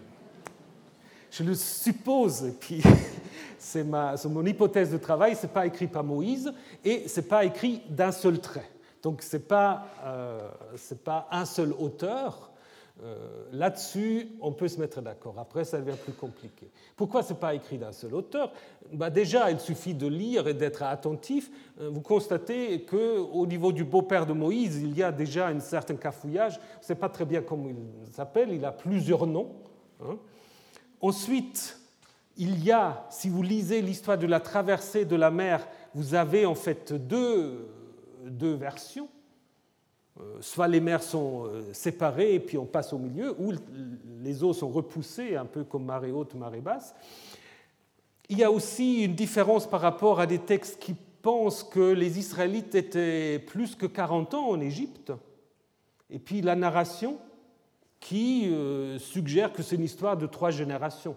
je le suppose, et puis c'est, ma, c'est mon hypothèse de travail, ce n'est pas écrit par Moïse et ce n'est pas écrit d'un seul trait. Donc ce n'est pas, euh, c'est pas un seul auteur. Euh, là-dessus, on peut se mettre d'accord. Après, ça devient plus compliqué. Pourquoi ce n'est pas écrit d'un seul auteur? Ben déjà, il suffit de lire et d'être attentif. Vous constatez qu'au niveau du beau-père de Moïse, il y a déjà un certain cafouillage. On ne sait pas très bien comment il s'appelle. Il a plusieurs noms. Hein. Ensuite, il y a, si vous lisez l'histoire de la traversée de la mer, vous avez en fait deux, deux versions. Soit les mers sont séparées et puis on passe au milieu, ou les eaux sont repoussées, un peu comme marée haute, marée basse. Il y a aussi une différence par rapport à des textes qui pensent que les Israélites étaient plus que quarante ans en Égypte, et puis la narration qui suggère que c'est une histoire de trois générations.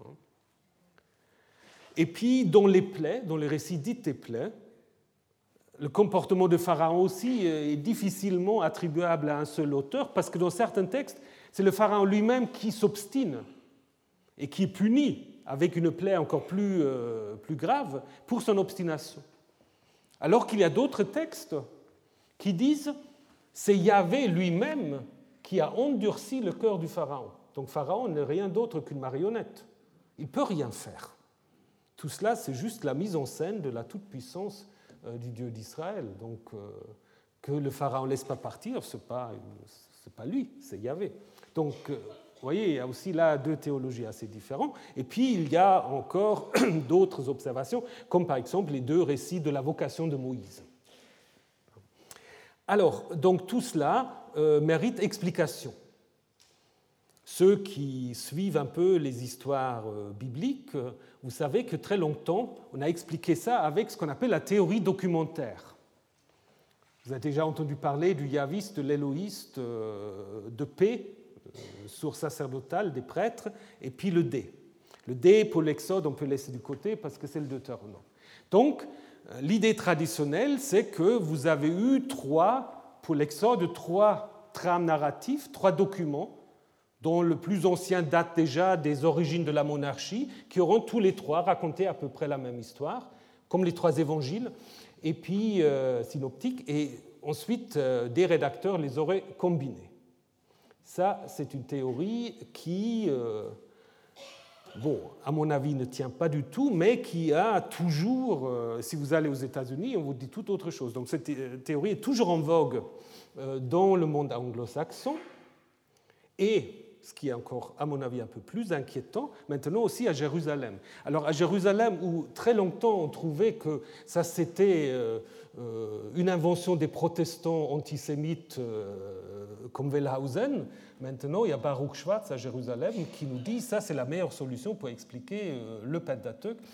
Et puis dans les plaies, dans les récits dits des plaies, le comportement de Pharaon aussi est difficilement attribuable à un seul auteur, parce que dans certains textes, c'est le Pharaon lui-même qui s'obstine et qui est puni avec une plaie encore plus, euh, plus grave pour son obstination. Alors qu'il y a d'autres textes qui disent c'est Yahvé lui-même qui a endurci le cœur du Pharaon. Donc Pharaon n'est rien d'autre qu'une marionnette. Il ne peut rien faire. Tout cela, c'est juste la mise en scène de la toute-puissance du Dieu d'Israël. Donc, euh, que le Pharaon ne laisse pas partir, ce n'est pas, c'est pas lui, c'est Yahvé. Donc, euh, vous voyez, il y a aussi là deux théologies assez différentes. Et puis, il y a encore d'autres observations, comme par exemple les deux récits de la vocation de Moïse. Alors, donc tout cela euh, mérite explication. Ceux qui suivent un peu les histoires bibliques, vous savez que très longtemps, on a expliqué ça avec ce qu'on appelle la théorie documentaire. Vous avez déjà entendu parler du yaviste, de l'élohiste, de paix, source sacerdotale des prêtres, et puis le dé. Le dé, pour l'Exode, on peut laisser du côté parce que c'est le Deutéronome. Donc, l'idée traditionnelle, c'est que vous avez eu trois, pour l'Exode, trois trames narratifs, trois documents, dont le plus ancien date déjà des origines de la monarchie, qui auront tous les trois raconté à peu près la même histoire, comme les trois évangiles, et puis euh, synoptiques, et ensuite euh, des rédacteurs les auraient combinés. Ça, c'est une théorie qui, euh, bon, à mon avis, ne tient pas du tout, mais qui a toujours, euh, si vous allez aux États-Unis, on vous dit tout autre chose. Donc cette théorie est toujours en vogue euh, dans le monde anglo-saxon, et ce qui est encore, à mon avis, un peu plus inquiétant, maintenant aussi à Jérusalem. Alors à Jérusalem, où très longtemps on trouvait que ça c'était euh, une invention des protestants antisémites euh, comme Wellhausen, maintenant il y a Baruch Schwartz à Jérusalem qui nous dit ça c'est la meilleure solution pour expliquer euh, le Pentateuque.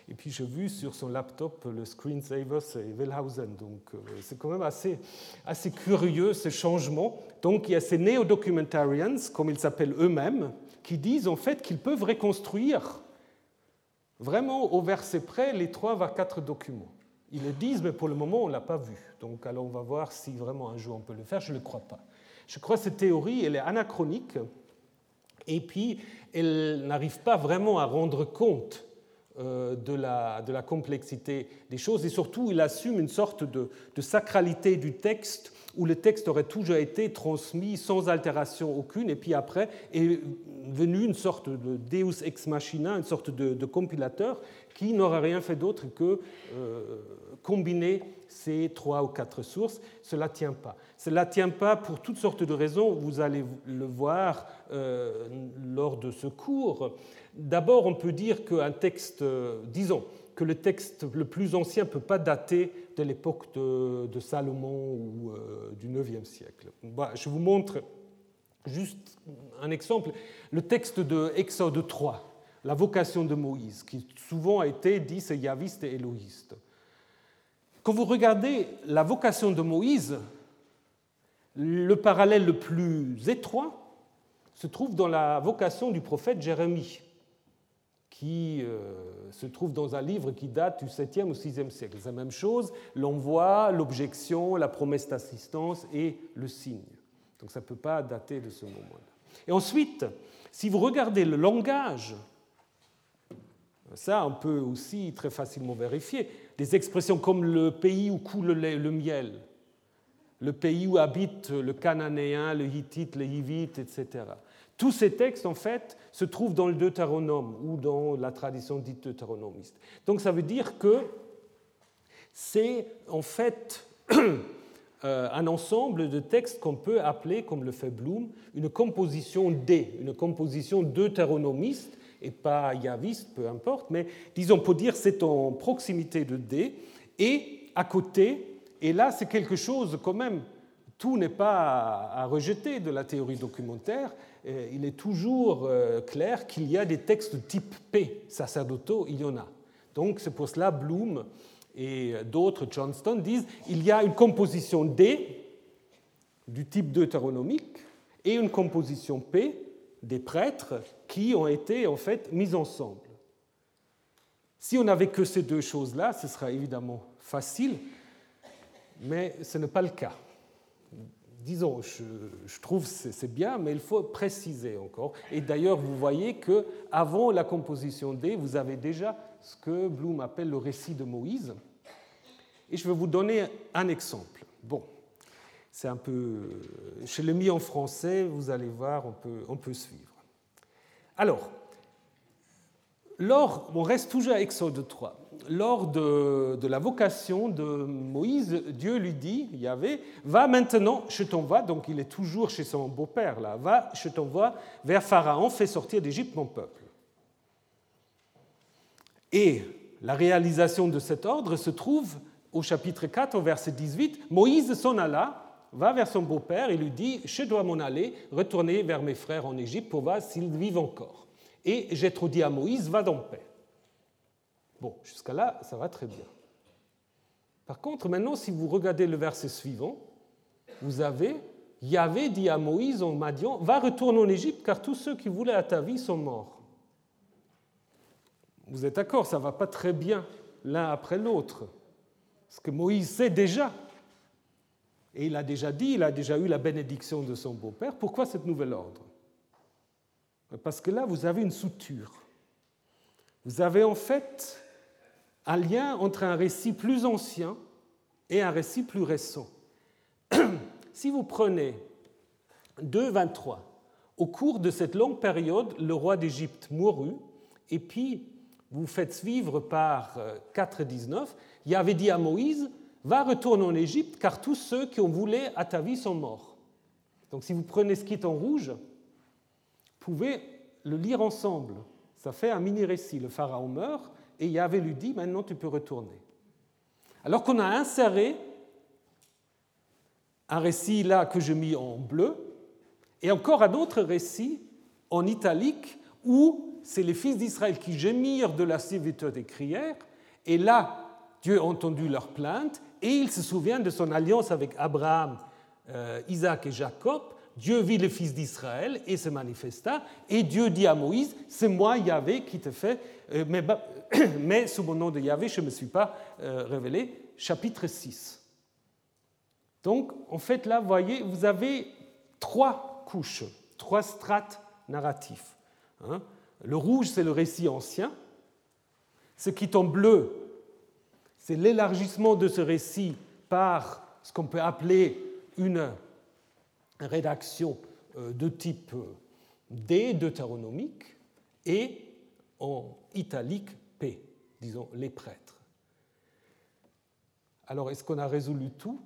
Et puis j'ai vu sur son laptop le screensaver, c'est Wellhausen. Donc euh, c'est quand même assez, assez curieux ce changement. Donc il y a ces néo-documentarians, comme ils s'appellent eux-mêmes, qui disent en fait qu'ils peuvent reconstruire vraiment au verset près les trois à quatre documents. Ils le disent, mais pour le moment on ne l'a pas vu. Donc alors on va voir si vraiment un jour on peut le faire. Je ne le crois pas. Je crois que cette théorie, elle est anachronique, et puis elle n'arrive pas vraiment à rendre compte de la, de la complexité des choses, et surtout il assume une sorte de, de sacralité du texte où le texte aurait toujours été transmis sans altération aucune, et puis après est venu une sorte de deus ex machina, une sorte de, de compilateur qui n'aurait rien fait d'autre que euh, combiner ces trois ou quatre sources. Cela ne tient pas. Cela ne tient pas pour toutes sortes de raisons, vous allez le voir euh, lors de ce cours. D'abord, on peut dire qu'un texte, disons, que le texte le plus ancien ne peut pas dater de l'époque de, de Salomon ou euh, du neuvième siècle. Bah, je vous montre juste un exemple. Le texte de Exode trois, la vocation de Moïse, qui souvent a été dit c'est yaviste et élohiste. Quand vous regardez la vocation de Moïse, le parallèle le plus étroit se trouve dans la vocation du prophète Jérémie, qui euh, se trouve dans un livre qui date du septième ou sixième siècle. C'est la même chose, l'envoi, l'objection, la promesse d'assistance et le signe. Donc ça ne peut pas dater de ce moment-là. Et ensuite, si vous regardez le langage, ça on peut aussi très facilement vérifier, des expressions comme le pays où coule le, le miel, le pays où habite le Cananéen, le Hittite, le Hivite, et cetera. Tous ces textes, en fait, se trouvent dans le Deutéronome ou dans la tradition dite deutéronomiste. Donc ça veut dire que c'est en fait un ensemble de textes qu'on peut appeler, comme le fait Bloom, une composition D, une composition deutéronomiste, et pas yaviste, peu importe, mais disons, pour dire c'est en proximité de D, et à côté, et là c'est quelque chose quand même, tout n'est pas à rejeter de la théorie documentaire, il est toujours clair qu'il y a des textes de type P, sacerdotaux, il y en a. Donc c'est pour cela Bloom et d'autres, Johnston, disent qu'il y a une composition D du type deutéronomique et une composition P des prêtres qui ont été en fait mis ensemble. Si on n'avait que ces deux choses-là, ce serait évidemment facile, mais ce n'est pas le cas. Disons, je, je trouve que c'est bien, mais il faut préciser encore. Et d'ailleurs, vous voyez qu'avant la composition D, vous avez déjà ce que Bloom appelle le récit de Moïse. Et je vais vous donner un exemple. Bon, c'est un peu... Je l'ai mis en français, vous allez voir, on peut, on peut suivre. Alors, lors, on reste toujours à Exode trois. Lors de, de la vocation de Moïse, Dieu lui dit, Yahvé, va maintenant, je t'envoie, donc il est toujours chez son beau-père là, va, je t'envoie vers Pharaon, fais sortir d'Égypte mon peuple. Et la réalisation de cet ordre se trouve au chapitre quatre, au verset dix-huit. Moïse s'en alla, va vers son beau-père et lui dit, je dois m'en aller, retourner vers mes frères en Égypte pour voir s'ils vivent encore. Et Jéthro dit à Moïse, va en paix. Bon, jusqu'à là, ça va très bien. Par contre, maintenant, si vous regardez le verset suivant, vous avez Yahvé dit à Moïse en Madian, va retourner en Égypte, car tous ceux qui voulaient à ta vie sont morts. Vous êtes d'accord, ça ne va pas très bien l'un après l'autre. Parce que Moïse sait déjà, et il a déjà dit, il a déjà eu la bénédiction de son beau-père. Pourquoi cet nouvel ordre? Parce que là, vous avez une suture. Vous avez en fait un lien entre un récit plus ancien et un récit plus récent. Si vous prenez deux vingt-trois, au cours de cette longue période, le roi d'Égypte mourut, et puis vous faites suivre par quatre dix-neuf, Yahvé dit à Moïse, va retourner en Égypte, car tous ceux qui ont voulu à ta vie sont morts. Donc si vous prenez ce qui est en rouge, vous pouvez le lire ensemble. Ça fait un mini-récit. Le pharaon meurt, et Yahvé lui dit, maintenant tu peux retourner. Alors qu'on a inséré un récit là que j'ai mis en bleu, et encore un autre récit en italique où c'est les fils d'Israël qui gémirent de la servitude et crièrent, et là, Dieu a entendu leur plainte, et il se souvient de son alliance avec Abraham, euh, Isaac et Jacob. Dieu vit les fils d'Israël et se manifesta, et Dieu dit à Moïse, c'est moi Yahvé qui te fais, euh, mais, mais sous mon nom de Yahvé, je ne me suis pas euh, révélé. Chapitre six. Donc, en fait, là, vous voyez, vous avez trois couches, trois strates narratifs. Hein. Le rouge, c'est le récit ancien. Ce qui est en bleu, c'est l'élargissement de ce récit par ce qu'on peut appeler une rédaction de type D, deutéronomique, et en italique P, disons les prêtres. Alors, est-ce qu'on a résolu tout?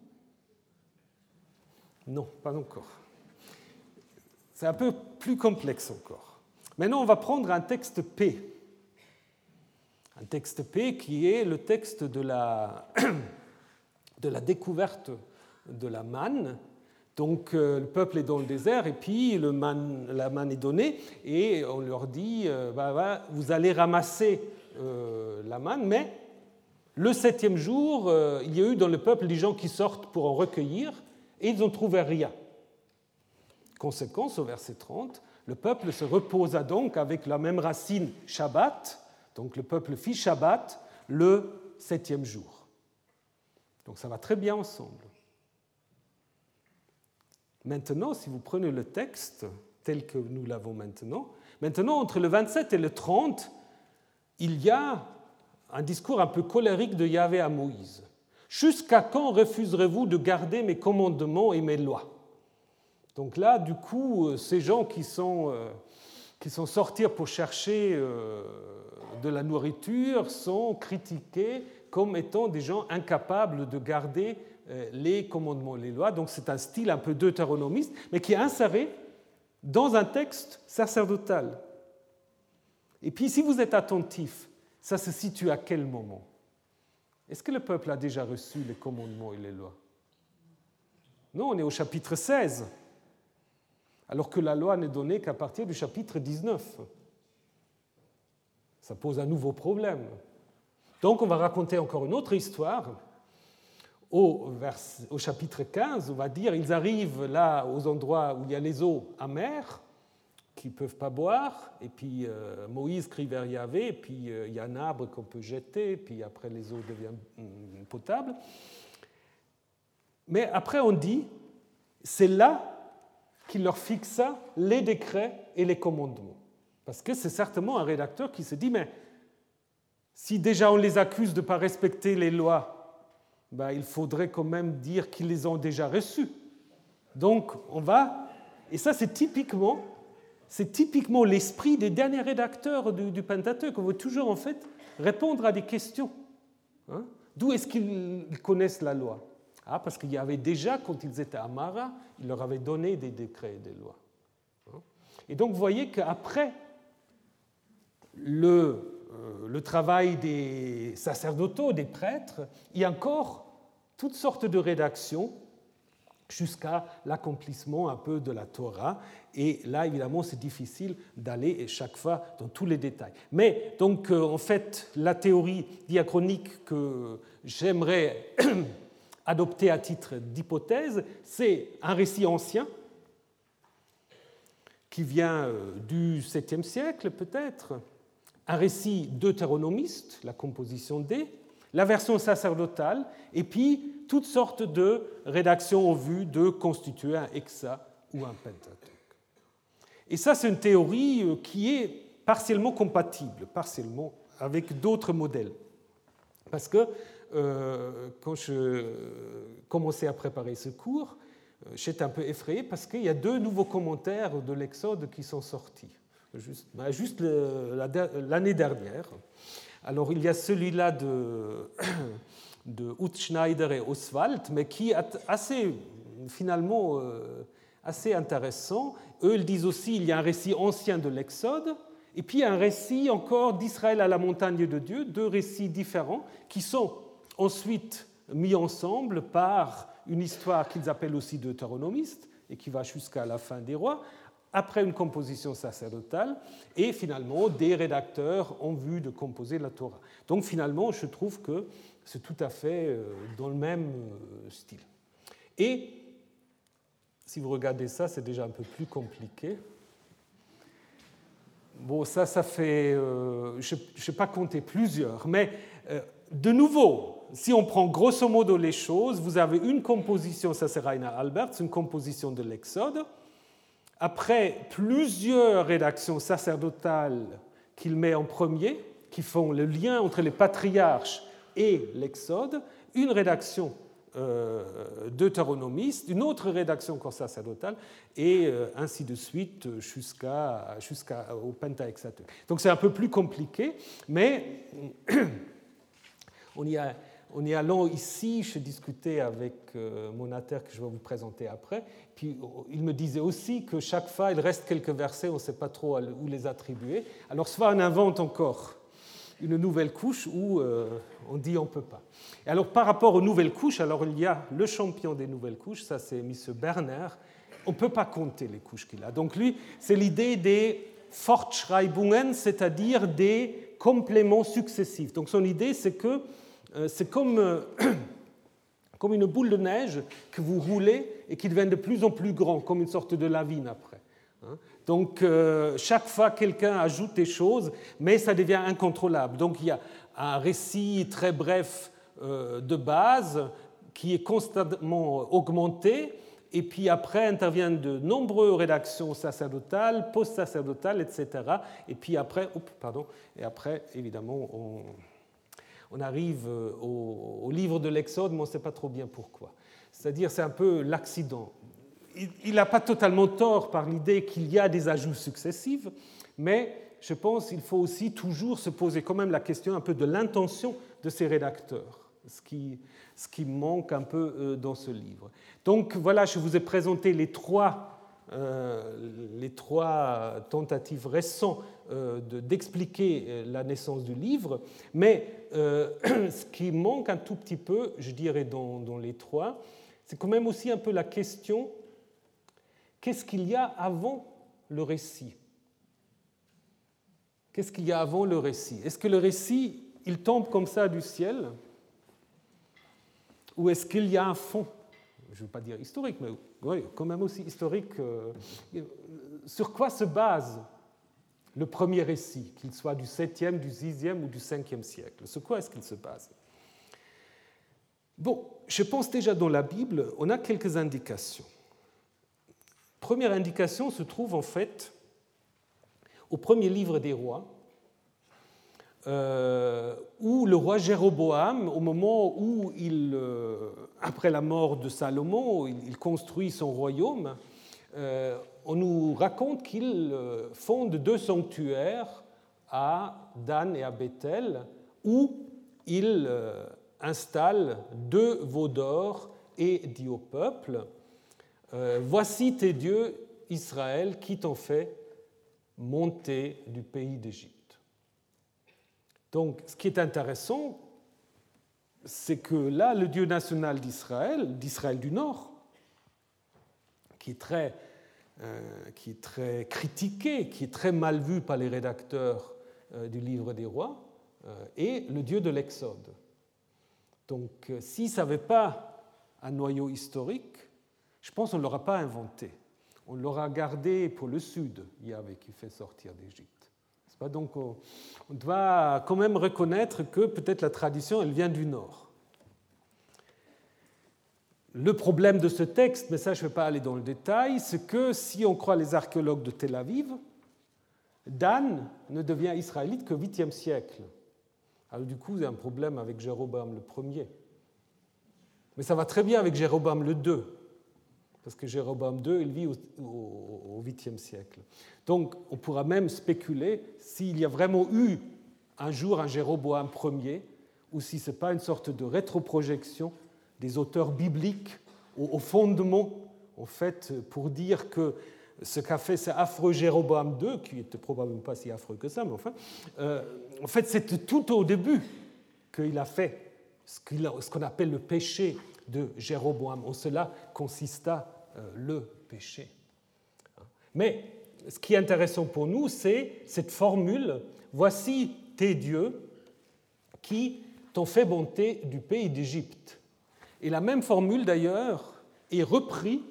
Non, pas encore. C'est un peu plus complexe encore. Maintenant, on va prendre un texte P. Un texte P qui est le texte de la, de la découverte de la manne. Donc, euh, le peuple est dans le désert et puis le man, la manne est donnée et on leur dit euh, bah, bah, vous allez ramasser euh, la manne, mais le septième jour, euh, il y a eu dans le peuple des gens qui sortent pour en recueillir et ils n'ont trouvé rien. Conséquence, au verset trente, le peuple se reposa donc avec la même racine Shabbat, donc le peuple fit Shabbat le septième jour. Donc ça va très bien ensemble. Maintenant, si vous prenez le texte tel que nous l'avons maintenant, maintenant entre le vingt-sept et le trente, il y a un discours un peu colérique de Yahvé à Moïse. « Jusqu'à quand refuserez-vous de garder mes commandements et mes lois ?» Donc là, du coup, ces gens qui sont, qui sont sortis pour chercher de la nourriture sont critiqués comme étant des gens incapables de garder les commandements et les lois. Donc c'est un style un peu deutéronomiste, mais qui est inséré dans un texte sacerdotal. Et puis, si vous êtes attentif, ça se situe à quel moment? Est-ce que le peuple a déjà reçu les commandements et les lois? Non, on est au chapitre seize, alors que la loi n'est donnée qu'à partir du chapitre dix-neuf. Ça pose un nouveau problème. Donc on va raconter encore une autre histoire. Au, vers, au chapitre quinze, on va dire, ils arrivent là aux endroits où il y a les eaux amères, qui ne peuvent pas boire, et puis euh, Moïse crie vers Yahvé, et puis euh, il y a un arbre qu'on peut jeter, puis après les eaux deviennent mm, potables. Mais après on dit, c'est là qu'il leur fixa les décrets et les commandements. Parce que c'est certainement un rédacteur qui se dit, mais si déjà on les accuse de ne pas respecter les lois, ben, il faudrait quand même dire qu'ils les ont déjà reçus. Donc on va, et ça c'est typiquement, c'est typiquement l'esprit des derniers rédacteurs du, du Pentateuque. On veut toujours en fait répondre à des questions. Hein? D'où est-ce qu'ils connaissent la loi? Ah, parce qu'il y avait déjà, quand ils étaient à Mara, il leur avait donné des décrets et des lois. Et donc, vous voyez qu'après le, euh, le travail des sacerdotaux, des prêtres, il y a encore toutes sortes de rédactions jusqu'à l'accomplissement un peu de la Torah. Et là, évidemment, c'est difficile d'aller chaque fois dans tous les détails. Mais, donc, euh, en fait, la théorie diachronique que j'aimerais adopté à titre d'hypothèse, c'est un récit ancien qui vient du septième siècle peut-être, un récit deutéronomiste, la composition D, la version sacerdotale, et puis toutes sortes de rédactions en vue de constituer un hexa ou un pentateuque. Et ça, c'est une théorie qui est partiellement compatible, partiellement avec d'autres modèles. Parce que Euh, quand je commençais à préparer ce cours, j'étais un peu effrayé parce qu'il y a deux nouveaux commentaires de l'Exode qui sont sortis, juste, ben juste le, la, l'année dernière. Alors, il y a celui-là de, de Hutschneider et Oswald, mais qui est assez, finalement, euh, assez intéressant. Eux, ils disent aussi qu'il y a un récit ancien de l'Exode, et puis un récit encore d'Israël à la montagne de Dieu, deux récits différents qui sont ensuite mis ensemble par une histoire qu'ils appellent aussi deutéronomiste et qui va jusqu'à la fin des rois, après une composition sacerdotale, et finalement des rédacteurs en vue de composer la Torah. Donc finalement, je trouve que c'est tout à fait dans le même style. Et si vous regardez ça, c'est déjà un peu plus compliqué. Bon, ça, ça fait, euh, je ne sais pas compter plusieurs, mais euh, de nouveau, si on prend grosso modo les choses, vous avez une composition, ça c'est Rainer Alberts, une composition de l'Exode. Après plusieurs rédactions sacerdotales qu'il met en premier, qui font le lien entre les patriarches et l'Exode, une rédaction euh, deutéronomiste, une autre rédaction encore sacerdotale, et euh, ainsi de suite jusqu'à, jusqu'au Pentateuque. Donc c'est un peu plus compliqué, mais on y a... En y allant ici, je discutais avec mon notaire que je vais vous présenter après, puis il me disait aussi que chaque fois, il reste quelques versets, on ne sait pas trop où les attribuer. Alors soit on invente encore une nouvelle couche, ou euh, on dit on ne peut pas. Et alors par rapport aux nouvelles couches, alors il y a le champion des nouvelles couches, ça c'est M. Berner, on ne peut pas compter les couches qu'il a. Donc lui, c'est l'idée des Fortschreibungen, c'est-à-dire des compléments successifs. Donc son idée, c'est que c'est comme, comme une boule de neige que vous roulez et qui devient de plus en plus grand, comme une sorte de lawine après. Donc, chaque fois, quelqu'un ajoute des choses, mais ça devient incontrôlable. Donc, il y a un récit très bref de base qui est constamment augmenté, et puis après interviennent de nombreuses rédactions sacerdotales, post-sacerdotales, et cetera. Et puis après, oups, pardon, et après, évidemment, on... On arrive au, au livre de l'Exode, mais on ne sait pas trop bien pourquoi. C'est-à-dire, c'est un peu l'accident. Il n'a pas totalement tort par l'idée qu'il y a des ajouts successifs, mais je pense qu'il faut aussi toujours se poser quand même la question un peu de l'intention de ces rédacteurs, ce qui, ce qui manque un peu dans ce livre. Donc voilà, je vous ai présenté les trois, euh, les trois tentatives récentes euh, de, d'expliquer la naissance du livre, mais Euh, ce qui manque un tout petit peu, je dirais, dans, dans les trois, c'est quand même aussi un peu la question, qu'est-ce qu'il y a avant le récit ? Qu'est-ce qu'il y a avant le récit ? Est-ce que le récit, il tombe comme ça du ciel ? Ou est-ce qu'il y a un fond ? Je ne veux pas dire historique, mais oui, quand même aussi historique. Euh, sur quoi se base le premier récit, qu'il soit du septième, du sixième ou du cinquième siècle? Sur quoi est-ce qu'il se base? Bon, je pense déjà dans la Bible, on a quelques indications. Première indication se trouve en fait au premier livre des rois, euh, où le roi Jéroboam, au moment où, il, euh, après la mort de Salomon, il, il construit son royaume, euh, on nous raconte qu'il fonde deux sanctuaires à Dan et à Bethel, où il installe deux veaux d'or et dit au peuple, « Voici tes dieux, Israël, qui t'ont fait monter du pays d'Égypte. » Donc, ce qui est intéressant, c'est que là, le Dieu national d'Israël, d'Israël du Nord, qui est très... qui est très critiqué, qui est très mal vu par les rédacteurs du livre des rois, est le Dieu de l'Exode. Donc, s'il ne savait pas un noyau historique, je pense qu'on ne l'aura pas inventé. On l'aura gardé pour le Sud, Yahvé, qui fait sortir d'Égypte. Donc, on doit quand même reconnaître que peut-être la tradition, elle vient du Nord. Le problème de ce texte, mais ça je ne vais pas aller dans le détail, c'est que si on croit les archéologues de Tel Aviv, Dan ne devient israélite qu'au huitième siècle. Alors du coup, il y a un problème avec Jéroboam le premier. Mais ça va très bien avec Jéroboam le deux, parce que Jéroboam deux, il vit au huitième siècle. Donc on pourra même spéculer s'il y a vraiment eu un jour un Jéroboam premier, ou si ce n'est pas une sorte de rétroprojection des auteurs bibliques au fondement, en fait, pour dire que ce qu'a fait cet affreux Jéroboam deux, qui n'était probablement pas si affreux que ça, mais enfin, euh, en fait, c'était tout au début qu'il a fait ce, qu'il a, ce qu'on appelle le péché de Jéroboam. En cela consista euh, le péché. Mais ce qui est intéressant pour nous, c'est cette formule « Voici tes dieux qui t'ont fait monter du pays d'Égypte ». Et la même formule, d'ailleurs, est reprise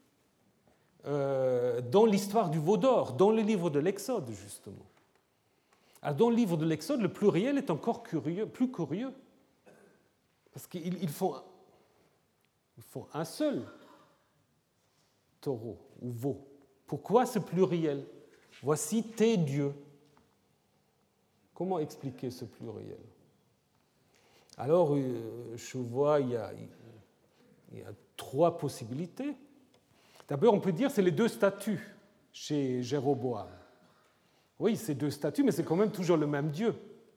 euh, dans l'histoire du veau d'or, dans le livre de l'Exode, justement. Alors, dans le livre de l'Exode, le pluriel est encore curieux, plus curieux, parce qu'ils ils font, ils font un seul taureau ou veau. Pourquoi ce pluriel? Voici tes dieux. Comment expliquer ce pluriel? Alors, je vois, il y a, il y a trois possibilités. D'abord, on peut dire que c'est les deux statues chez Jéroboam. Oui, c'est deux statues, mais c'est quand même toujours le même Dieu.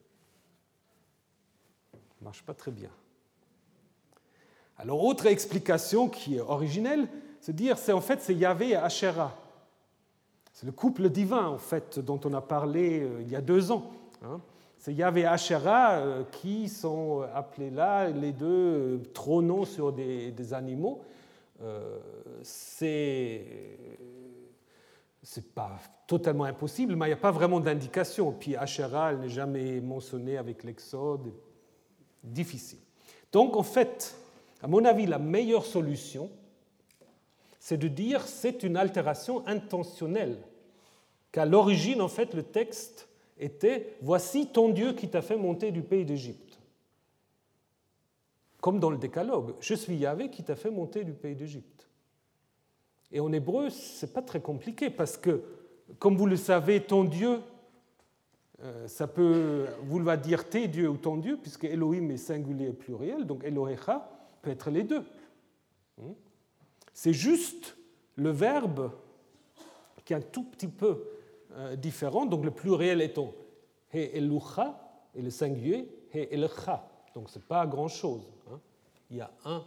Ça ne marche pas très bien. Alors, autre explication qui est originelle, c'est de dire c'est en fait c'est Yahvé et Asherah. C'est le couple divin, en fait, dont on a parlé euh, il y a deux ans. Hein. C'est Yahvé et Asherah euh, qui sont appelés là, les deux euh, trônant sur des, des animaux. Euh, c'est, c'est pas totalement impossible, mais il n'y a pas vraiment d'indication. Puis Asherah, elle n'est jamais mentionnée avec l'Exode. Difficile. Donc, en fait, à mon avis, la meilleure solution, c'est de dire que c'est une altération intentionnelle, qu'à l'origine, en fait, le texte était « Voici ton Dieu qui t'a fait monter du pays d'Égypte ». Comme dans le Décalogue, « Je suis Yahvé qui t'a fait monter du pays d'Égypte ». Et en hébreu, ce n'est pas très compliqué, parce que, comme vous le savez, ton Dieu, ça peut vouloir dire tes dieux ou ton Dieu, puisque Elohim est singulier et pluriel, donc Elohecha peut être les deux. C'est juste le verbe qui est un tout petit peu différent, donc le pluriel étant He Elucha et le singulier He Elcha. Donc ce n'est pas grand-chose. Hein. Il y a un,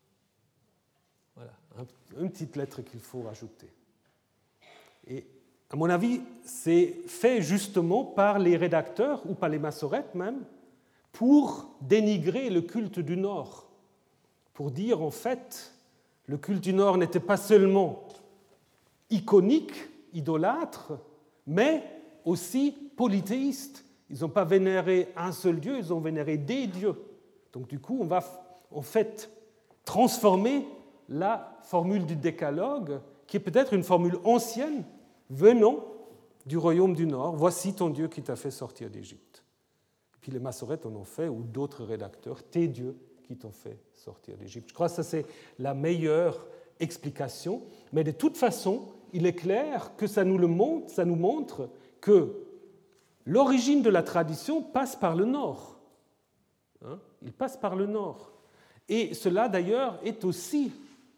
voilà, un, une petite lettre qu'il faut rajouter. Et à mon avis, c'est fait justement par les rédacteurs, ou par les massorètes même, pour dénigrer le culte du Nord, pour dire en fait, le culte du Nord n'était pas seulement iconique, idolâtre, mais aussi polythéiste. Ils n'ont pas vénéré un seul Dieu, ils ont vénéré des dieux. Donc du coup, on va en fait transformer la formule du Décalogue, qui est peut-être une formule ancienne, venant du royaume du Nord. Voici ton Dieu qui t'a fait sortir d'Égypte. Puis les massorètes en ont fait, ou d'autres rédacteurs, tes dieux qui t'ont fait sortir d'Égypte. Je crois que ça, c'est la meilleure explication. Mais de toute façon, il est clair que ça nous, le montre, ça nous montre que l'origine de la tradition passe par le Nord. Hein? Il passe par le Nord. Et cela, d'ailleurs, est aussi,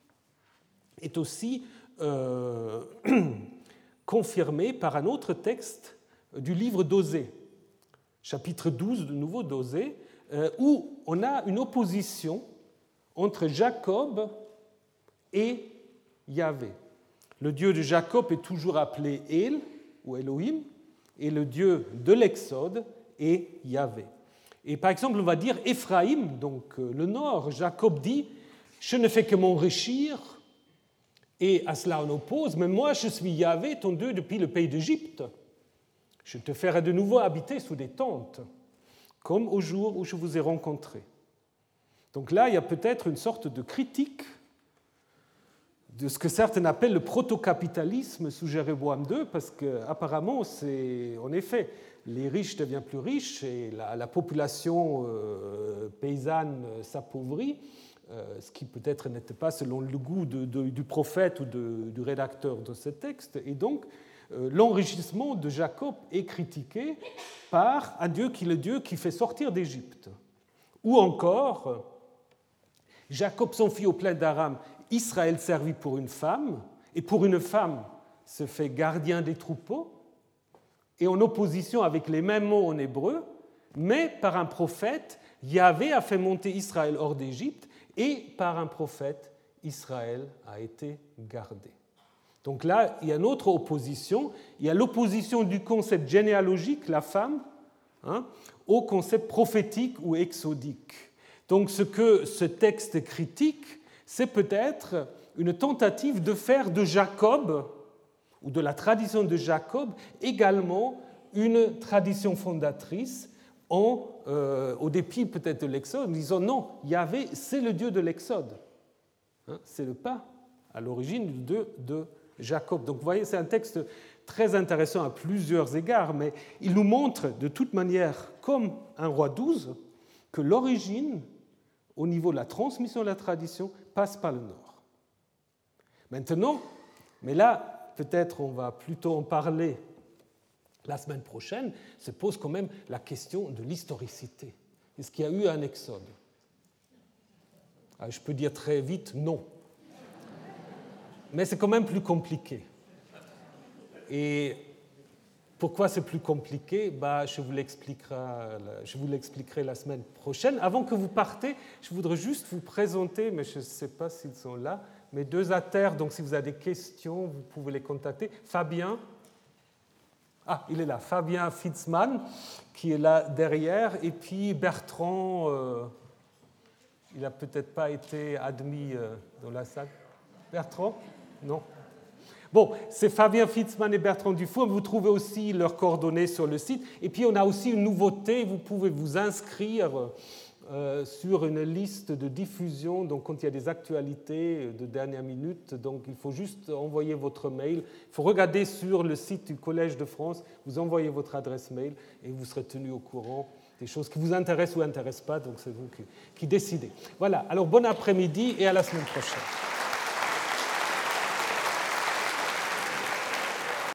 est aussi euh, confirmé par un autre texte du livre d'Osée, chapitre douze de nouveau d'Osée, euh, où on a une opposition entre Jacob et Yahvé. Le Dieu de Jacob est toujours appelé El, ou Elohim, et le Dieu de l'Exode est Yahvé. Et par exemple, on va dire Éphraïm, donc le nord, Jacob dit « Je ne fais que m'enrichir », et à cela on oppose « Mais moi, je suis Yahvé, ton Dieu, depuis le pays d'Égypte. Je te ferai de nouveau habiter sous des tentes, comme au jour où je vous ai rencontrés. » Donc là, il y a peut-être une sorte de critique de ce que certains appellent le proto-capitalisme sous Jéroboam deux, parce qu'apparemment, c'est en effet, les riches deviennent plus riches et la, la population euh, paysanne s'appauvrit, euh, ce qui peut-être n'était pas selon le goût de, de, du prophète ou de, du rédacteur de ce texte. Et donc, euh, l'enrichissement de Jacob est critiqué par un Dieu qui est le Dieu qui fait sortir d'Égypte. Ou encore, Jacob s'enfuit au plein d'Aram, Israël servi pour une femme, et pour une femme se fait gardien des troupeaux, et en opposition avec les mêmes mots en hébreu, mais par un prophète, Yahvé a fait monter Israël hors d'Égypte, et par un prophète, Israël a été gardé. Donc là, il y a une autre opposition, il y a l'opposition du concept généalogique, la femme, hein, au concept prophétique ou exodique. Donc ce que ce texte critique, c'est peut-être une tentative de faire de Jacob, ou de la tradition de Jacob également une tradition fondatrice en, euh, au dépit peut-être de l'Exode, en disant non, Yahvé, c'est le Dieu de l'Exode. Hein, c'est le pas, à l'origine, le Dieu de Jacob. Donc vous voyez, c'est un texte très intéressant à plusieurs égards, mais il nous montre de toute manière, comme un roi douze, que l'origine, au niveau de la transmission de la tradition, passe par le nord. Maintenant, mais là, peut-être on va plutôt en parler la semaine prochaine, se pose quand même la question de l'historicité. Est-ce qu'il y a eu un exode? Je peux dire très vite non. Mais c'est quand même plus compliqué. Et pourquoi c'est plus compliqué? Bah, je vous l'expliquerai, je vous l'expliquerai la semaine prochaine. Avant que vous partez, je voudrais juste vous présenter, mais je ne sais pas s'ils sont là, mes deux atères. Donc si vous avez des questions, vous pouvez les contacter. Fabien. Ah, il est là, Fabien Fitzmann, qui est là derrière, et puis Bertrand, euh, il n'a peut-être pas été admis euh, dans la salle. Bertrand? Non. Bon, c'est Fabien Fitzmann et Bertrand Dufour, vous trouvez aussi leurs coordonnées sur le site, et puis on a aussi une nouveauté, vous pouvez vous inscrire euh, sur une liste de diffusion, donc quand il y a des actualités de dernière minute, donc il faut juste envoyer votre mail, il faut regarder sur le site du Collège de France, vous envoyez votre adresse mail et vous serez tenu au courant des choses qui vous intéressent ou intéressent pas, donc c'est vous qui, qui décidez. Voilà, alors bon après-midi et à la semaine prochaine.